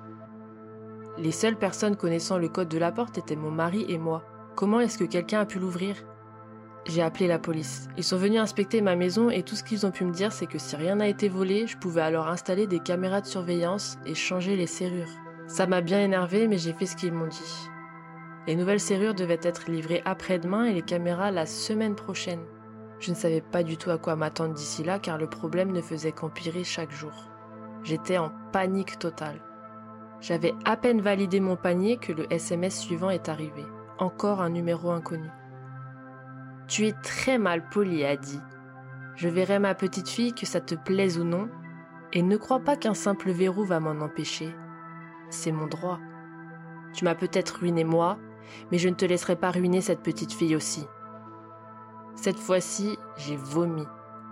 Les seules personnes connaissant le code de la porte étaient mon mari et moi. Comment est-ce que quelqu'un a pu l'ouvrir ? J'ai appelé la police. Ils sont venus inspecter ma maison et tout ce qu'ils ont pu me dire, c'est que si rien n'a été volé, je pouvais alors installer des caméras de surveillance et changer les serrures. Ça m'a bien énervé, mais j'ai fait ce qu'ils m'ont dit. Les nouvelles serrures devaient être livrées après-demain et les caméras la semaine prochaine. Je ne savais pas du tout à quoi m'attendre d'ici là, car le problème ne faisait qu'empirer chaque jour. J'étais en panique totale. J'avais à peine validé mon panier que le S M S suivant est arrivé. Encore un numéro inconnu. « Tu es très mal poli, Adi. Je verrai ma petite fille, que ça te plaise ou non, et ne crois pas qu'un simple verrou va m'en empêcher. C'est mon droit. Tu m'as peut-être ruiné moi, mais je ne te laisserai pas ruiner cette petite fille aussi. » Cette fois-ci, j'ai vomi.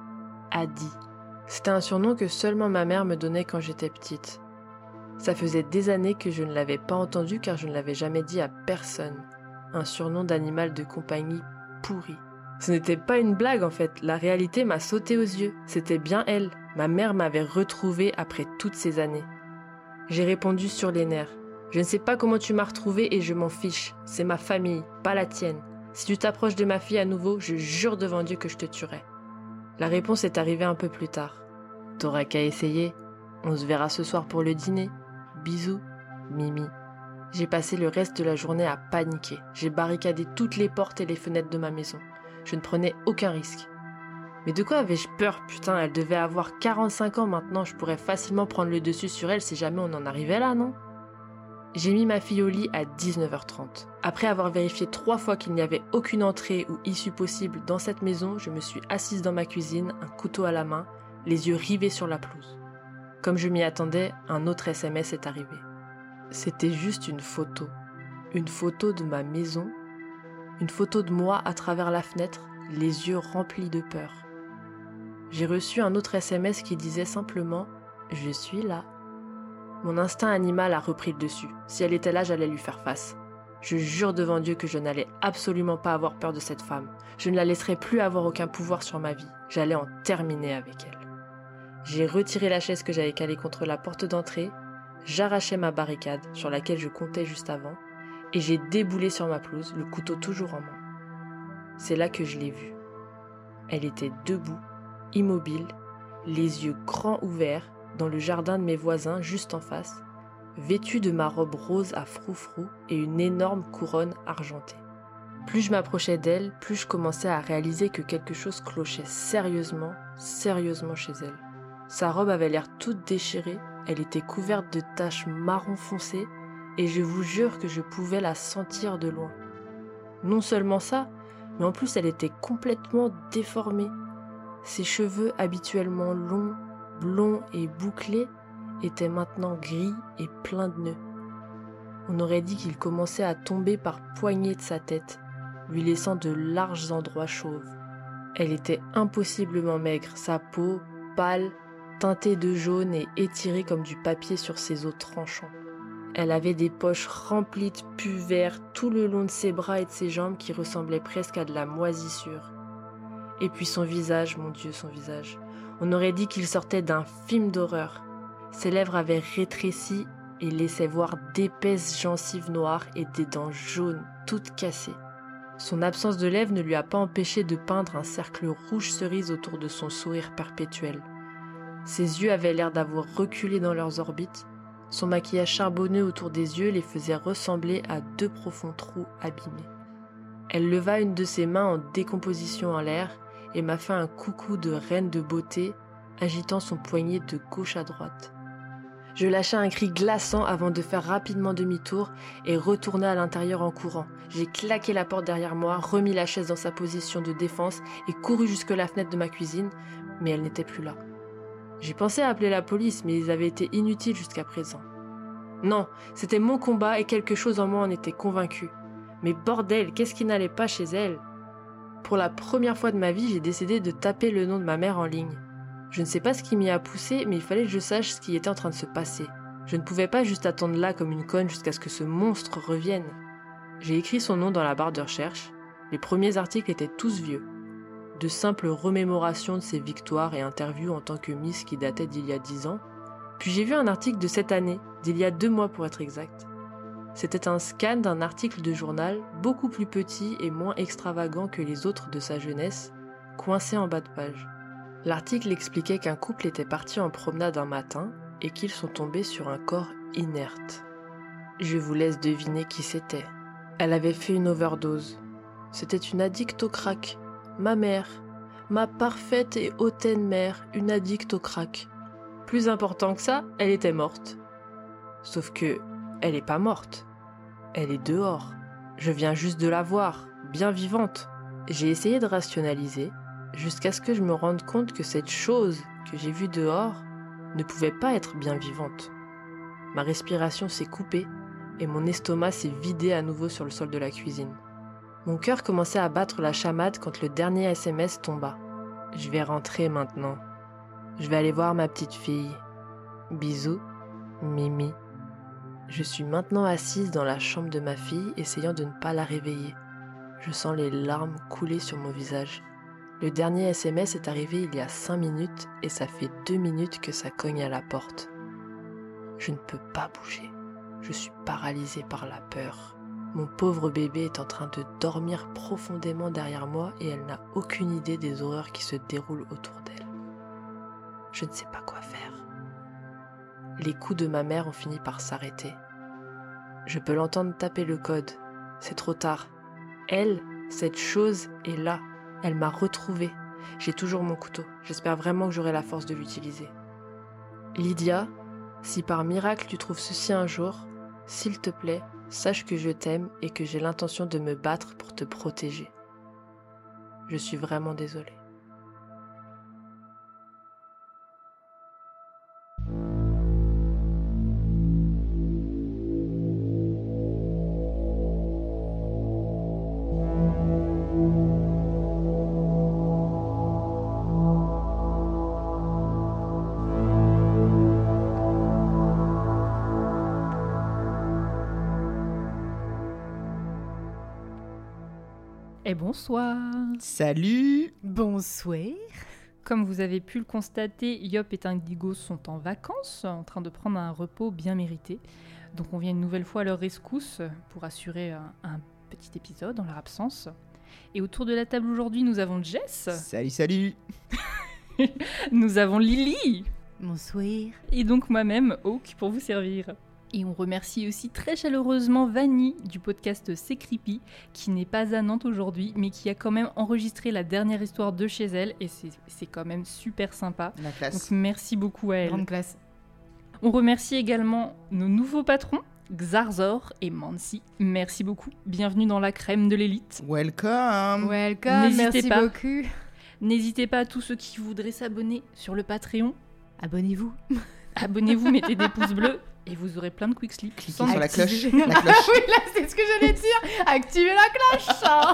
Adi. C'était un surnom que seulement ma mère me donnait quand j'étais petite. Ça faisait des années que je ne l'avais pas entendu car je ne l'avais jamais dit à personne. Un surnom d'animal de compagnie pourri. Ce n'était pas une blague en fait, la réalité m'a sauté aux yeux. C'était bien elle, ma mère m'avait retrouvée après toutes ces années. J'ai répondu sur les nerfs. Je ne sais pas comment tu m'as retrouvée et je m'en fiche. C'est ma famille, pas la tienne. Si tu t'approches de ma fille à nouveau, je jure devant Dieu que je te tuerai. La réponse est arrivée un peu plus tard. T'auras qu'à essayer. On se verra ce soir pour le dîner. Bisous, Mimi. J'ai passé le reste de la journée à paniquer. J'ai barricadé toutes les portes et les fenêtres de ma maison. Je ne prenais aucun risque. Mais de quoi avais-je peur, putain, elle devait avoir quarante-cinq ans maintenant, je pourrais facilement prendre le dessus sur elle si jamais on en arrivait là, non ? J'ai mis ma fille au lit à dix-neuf heures trente. Après avoir vérifié trois fois qu'il n'y avait aucune entrée ou issue possible dans cette maison, je me suis assise dans ma cuisine, un couteau à la main, les yeux rivés sur la pelouse. Comme je m'y attendais, un autre S M S est arrivé. C'était juste une photo. Une photo de ma maison. Une photo de moi à travers la fenêtre, les yeux remplis de peur. J'ai reçu un autre S M S qui disait simplement « Je suis là ». Mon instinct animal a repris le dessus. Si elle était là, j'allais lui faire face. Je jure devant Dieu que je n'allais absolument pas avoir peur de cette femme. Je ne la laisserai plus avoir aucun pouvoir sur ma vie. J'allais en terminer avec elle. J'ai retiré la chaise que j'avais calée contre la porte d'entrée, j'arrachai ma barricade, sur laquelle je comptais juste avant, et j'ai déboulé sur ma pelouse, le couteau toujours en main. C'est là que je l'ai vue. Elle était debout, immobile, les yeux grands ouverts, dans le jardin de mes voisins, juste en face, vêtue de ma robe rose à froufrou et une énorme couronne argentée. Plus je m'approchais d'elle, plus je commençais à réaliser que quelque chose clochait sérieusement, sérieusement chez elle. Sa robe avait l'air toute déchirée, elle était couverte de taches marron foncé et je vous jure que je pouvais la sentir de loin. Non seulement ça, mais en plus elle était complètement déformée. Ses cheveux habituellement longs, blonds et bouclés étaient maintenant gris et pleins de nœuds. On aurait dit qu'ils commençaient à tomber par poignées de sa tête, lui laissant de larges endroits chauves. Elle était impossiblement maigre, sa peau, pâle, teintée de jaune et étirée comme du papier sur ses os tranchants. Elle avait des poches remplies de pus verts tout le long de ses bras et de ses jambes qui ressemblaient presque à de la moisissure. Et puis son visage, mon Dieu, son visage. On aurait dit qu'il sortait d'un film d'horreur. Ses lèvres avaient rétréci et laissaient voir d'épaisses gencives noires et des dents jaunes, toutes cassées. Son absence de lèvres ne lui a pas empêché de peindre un cercle rouge cerise autour de son sourire perpétuel. Ses yeux avaient l'air d'avoir reculé dans leurs orbites, Son maquillage charbonneux autour des yeux les faisait ressembler à deux profonds trous abîmés. Elle leva une de ses mains en décomposition en l'air et m'a fait un coucou de reine de beauté, agitant son poignet de gauche à droite. Je lâchai un cri glaçant avant de faire rapidement demi-tour et retourner à l'intérieur en courant. J'ai claqué la porte derrière moi, remis la chaise dans sa position de défense et couru jusque la fenêtre de ma cuisine, mais elle n'était plus là. J'ai pensé à appeler la police, mais ils avaient été inutiles jusqu'à présent. Non, c'était mon combat et quelque chose en moi en était convaincu. Mais bordel, qu'est-ce qui n'allait pas chez elle ? Pour la première fois de ma vie, j'ai décidé de taper le nom de ma mère en ligne. Je ne sais pas ce qui m'y a poussé, mais il fallait que je sache ce qui était en train de se passer. Je ne pouvais pas juste attendre là comme une conne jusqu'à ce que ce monstre revienne. J'ai écrit son nom dans la barre de recherche. Les premiers articles étaient tous vieux. De simples remémorations de ses victoires et interviews en tant que Miss qui dataient d'il y a dix ans. Puis j'ai vu un article de cette année, d'il y a deux mois pour être exact. C'était un scan d'un article de journal beaucoup plus petit et moins extravagant que les autres de sa jeunesse, coincé en bas de page. L'article expliquait qu'un couple était parti en promenade un matin et qu'ils sont tombés sur un corps inerte. Je vous laisse deviner qui c'était. Elle avait fait une overdose. C'était une addict au crack. Ma mère. Ma parfaite et hautaine mère, une addict au crack. Plus important que ça, elle était morte. Sauf que, elle est pas morte. Elle est dehors. Je viens juste de la voir, bien vivante. J'ai essayé de rationaliser, jusqu'à ce que je me rende compte que cette chose que j'ai vue dehors ne pouvait pas être bien vivante. Ma respiration s'est coupée et mon estomac s'est vidé à nouveau sur le sol de la cuisine. Mon cœur commençait à battre la chamade quand le dernier S M S tomba. Je vais rentrer maintenant. Je vais aller voir ma petite fille. Bisous, Mimi. Je suis maintenant assise dans la chambre de ma fille, essayant de ne pas la réveiller. Je sens les larmes couler sur mon visage. Le dernier S M S est arrivé il y a cinq minutes et ça fait deux minutes que ça cogne à la porte. Je ne peux pas bouger. Je suis paralysée par la peur. Mon pauvre bébé est en train de dormir profondément derrière moi et elle n'a aucune idée des horreurs qui se déroulent autour d'elle. Je ne sais pas quoi faire. Les coups de ma mère ont fini par s'arrêter. Je peux l'entendre taper le code. C'est trop tard. Elle, cette chose, est là. Elle m'a retrouvée. J'ai toujours mon couteau. J'espère vraiment que j'aurai la force de l'utiliser. Lydia, si par miracle tu trouves ceci un jour, s'il te plaît, sache que je t'aime et que j'ai l'intention de me battre pour te protéger. Je suis vraiment désolée. Et bonsoir. Salut. Bonsoir. Comme vous avez pu le constater, Yop et Indigo sont en vacances, en train de prendre un repos bien mérité. Donc on vient une nouvelle fois à leur rescousse pour assurer un, un petit épisode en leur absence. Et autour de la table aujourd'hui, nous avons Jess. Salut, salut. Nous avons Lily. Bonsoir. Et donc moi-même, Hawk, pour vous servir. Et on remercie aussi très chaleureusement Vanny du podcast C'est Creepy, qui n'est pas à Nantes aujourd'hui, mais qui a quand même enregistré la dernière histoire de chez elle, et c'est, c'est quand même super sympa. La classe. Donc merci beaucoup à elle. Grande classe. On remercie également nos nouveaux patrons, Xarzor et Mansi. Merci beaucoup. Bienvenue dans la crème de l'élite. Welcome. Welcome, N'hésitez merci pas. beaucoup. N'hésitez pas à tous ceux qui voudraient s'abonner sur le Patreon. Abonnez-vous. Abonnez-vous, mettez des pouces bleus et vous aurez plein de quick slip. Cliquez sans sur la activer. cloche. La Ah cloche. oui, là, c'est ce que j'allais dire. Activez la cloche. hein.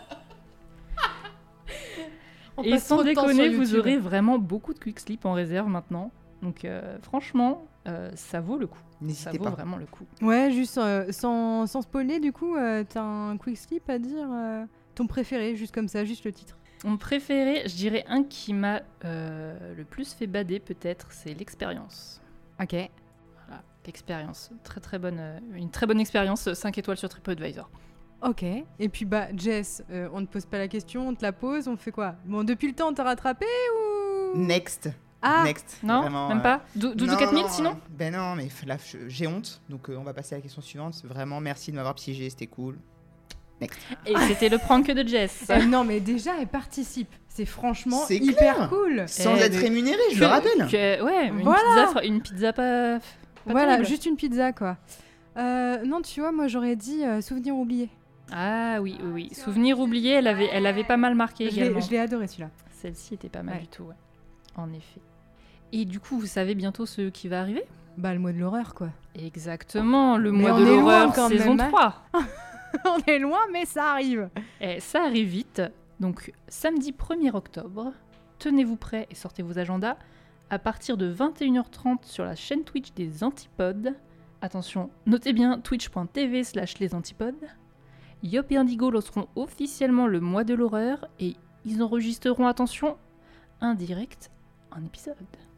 On Et passe sans trop de temps déconner, sur vous YouTube. aurez vraiment beaucoup de quick slip en réserve maintenant. Donc euh, franchement, euh, ça vaut le coup. Ça N'hésitez vaut pas. vraiment le coup. Ouais, juste euh, sans, sans spoiler, du coup, euh, t'as un quick slip à dire euh, ton préféré, juste comme ça, juste le titre. Mon préféré, je dirais un qui m'a euh, le plus fait bader peut-être, c'est l'expérience. Ok. Voilà, l'expérience. Très très bonne, euh, une très bonne expérience, cinq étoiles sur TripAdvisor. Ok. Et puis, bah, Jess, euh, on ne pose pas la question, on te la pose, on fait quoi? Bon, depuis le temps, on t'a rattrapé ou. Next. Ah, Next. Non, Vraiment, même euh, pas Dou- Doudou non, quatre mille non, sinon Ben non, mais là, je- j'ai honte. Donc, euh, on va passer à la question suivante. Vraiment, merci de m'avoir piégé, c'était cool. Next. Et c'était le prank de Jess. Euh, non, mais déjà, elle participe. C'est franchement C'est hyper clair. cool. Sans Eh, être mais- rémunéré, je Que- le rappelle. que- ouais, une Voilà. pizza, fra- une pizza pas. pas Voilà, terrible. juste une pizza, quoi. Euh, non, tu vois, moi, j'aurais dit euh, souvenir oublié. Ah oui, oui, oui. Souvenir oublié, elle avait, elle avait pas mal marqué Je l'ai également. je l'ai adoré, celui-là. Celle-ci était pas mal Ouais. du tout, ouais. En effet. Et du coup, vous savez bientôt ce qui va arriver ? Bah, le mois de l'horreur, quoi. Exactement, le Mais mois on de est loin l'horreur, quand saison même, hein. trois. On est loin, mais ça arrive. Et ça arrive vite. Donc, samedi premier octobre, tenez-vous prêts et sortez vos agendas. À partir de vingt et une heures trente sur la chaîne Twitch des Antipodes. Attention, notez bien twitch.tv slash les Antipodes. Yop et Indigo lanceront officiellement le mois de l'horreur et ils enregistreront, attention, un direct, un épisode.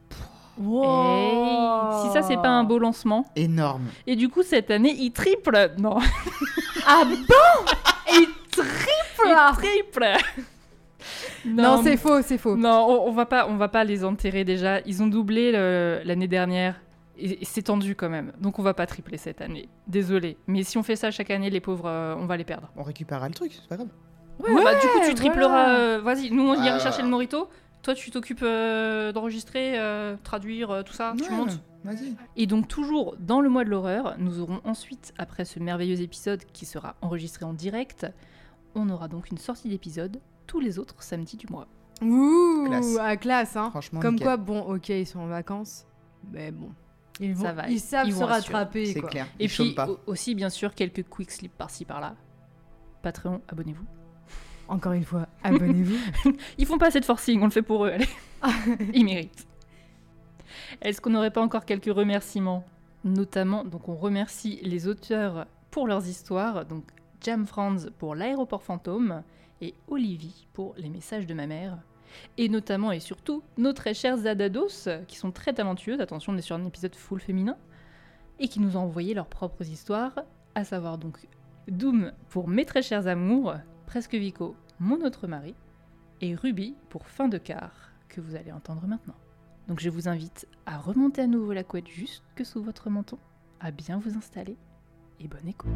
Hey, si ça c'est pas un beau lancement. Énorme. Et du coup cette année ils triplent. Non, Ah bon? Il triple ils triplent. Non, c'est faux, c'est faux. Non, on, on va pas, on va pas les enterrer déjà. Ils ont doublé le- l'année dernière et, et c'est tendu quand même. Donc on va pas tripler cette année. Désolé, mais si on fait ça chaque année, les pauvres, euh, on va les perdre. On récupérera le truc, c'est pas grave. Ouais, bah du coup tu tripleras. voilà. euh, Vas-y, nous on ira Ah. chercher le Morito. Toi tu t'occupes euh, d'enregistrer, euh, traduire, euh, tout ça. Tu Ouais, montes. Vas-y. Et donc toujours dans le mois de l'horreur, nous aurons ensuite, après ce merveilleux épisode qui sera enregistré en direct, on aura donc une sortie d'épisode tous les autres samedis du mois. Ouh, Classe. à classe, hein. Franchement, Comme nickel. quoi, bon, ok, ils sont en vacances, mais bon, ils, vont, Ça va, ils savent ils se vont assurer. rattraper, C'est quoi. clair. Et Ils chôment puis pas. au- aussi bien sûr quelques quick slips par-ci par-là. Patreon, abonnez-vous. Encore une fois, abonnez-vous. Ils font pas assez de forcing, on le fait pour eux, allez. Ils méritent. Est-ce qu'on n'aurait pas encore quelques remerciements ? Notamment, donc on remercie les auteurs pour leurs histoires, donc Jam Franz pour l'aéroport fantôme et Olivie pour les messages de ma mère. Et notamment et surtout nos très chers Zadados, qui sont très talentueuses, attention on est sur un épisode full féminin, et qui nous ont envoyé leurs propres histoires, à savoir donc Doom pour mes très chers amours, Presque Vico, mon autre mari, et Ruby pour Fin de quart, que vous allez entendre maintenant. Donc je vous invite à remonter à nouveau la couette jusque sous votre menton, à bien vous installer, et bonne écoute.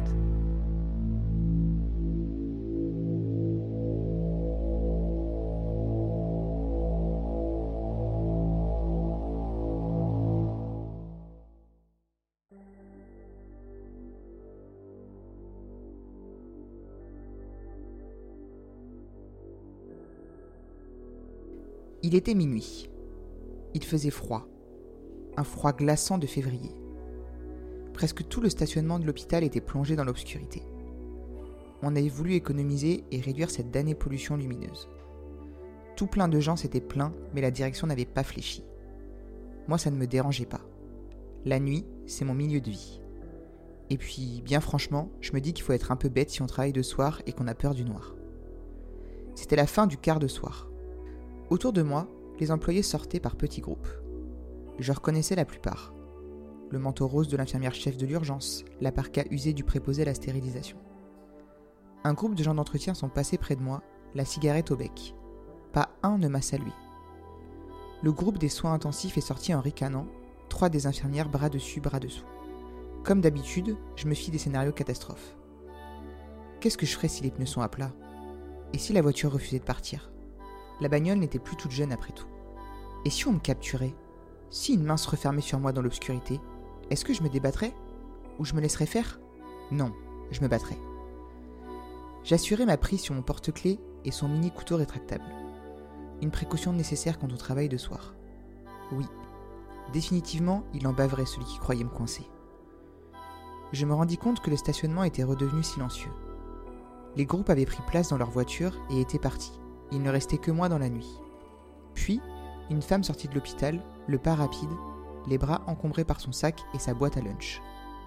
Il était minuit. Il faisait froid. Un froid glaçant de février. Presque tout le stationnement de l'hôpital était plongé dans l'obscurité. On avait voulu économiser et réduire cette damnée pollution lumineuse. Tout plein de gens s'étaient plaints, mais la direction n'avait pas fléchi. Moi, ça ne me dérangeait pas. La nuit, c'est mon milieu de vie. Et puis, bien franchement, je me dis qu'il faut être un peu bête si on travaille de soir et qu'on a peur du noir. C'était la fin du quart de soir. Autour de moi, les employés sortaient par petits groupes. Je reconnaissais la plupart. Le manteau rose de l'infirmière chef de l'urgence, la parka usée du préposé à la stérilisation. Un groupe de gens d'entretien sont passés près de moi, la cigarette au bec. Pas un ne m'a salué. Le groupe des soins intensifs est sorti en ricanant, trois des infirmières bras dessus, bras dessous. Comme d'habitude, je me fie des scénarios catastrophes. Qu'est-ce que je ferais si les pneus sont à plat ? Et si la voiture refusait de partir ? La bagnole n'était plus toute jeune après tout. Et si on me capturait ? Si une main se refermait sur moi dans l'obscurité, est-ce que je me débattrais ? Ou je me laisserais faire ? Non, je me battrais. J'assurais ma prise sur mon porte-clés et son mini couteau rétractable. Une précaution nécessaire quand on travaille de soir. Oui, définitivement, il en baverait celui qui croyait me coincer. Je me rendis compte que le stationnement était redevenu silencieux. Les groupes avaient pris place dans leur voiture et étaient partis. Il ne restait que moi dans la nuit. Puis, une femme sortit de l'hôpital, le pas rapide, les bras encombrés par son sac et sa boîte à lunch.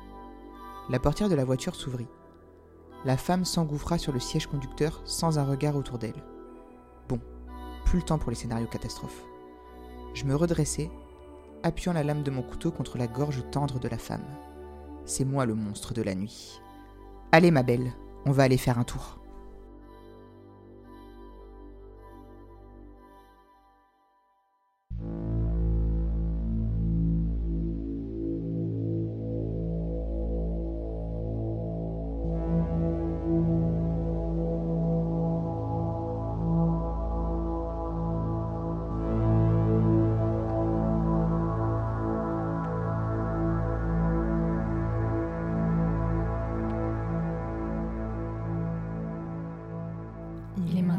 La portière de la voiture s'ouvrit. La femme s'engouffra sur le siège conducteur sans un regard autour d'elle. Bon, plus le temps pour les scénarios catastrophes. Je me redressai, appuyant la lame de mon couteau contre la gorge tendre de la femme. C'est moi le monstre de la nuit. Allez ma belle, on va aller faire un tour.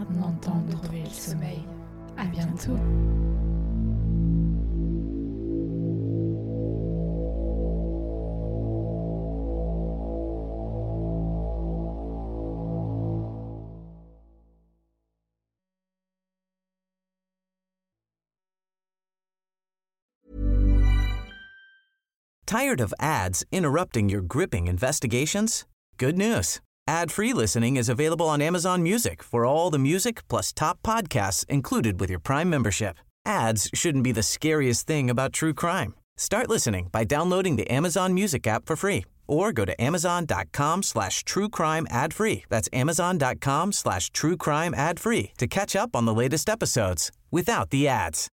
maintenant le temps de trouver le sommeil. À bientôt. Tired of ads interrupting your gripping investigations? Good news. Ad-free listening is available on Amazon Music for all the music plus top podcasts included with your Prime membership. Ads shouldn't be the scariest thing about true crime. Start listening by downloading the Amazon Music app for free or go to amazon.com slash true crime ad free. That's amazon.com slash true crime ad free to catch up on the latest episodes without the ads.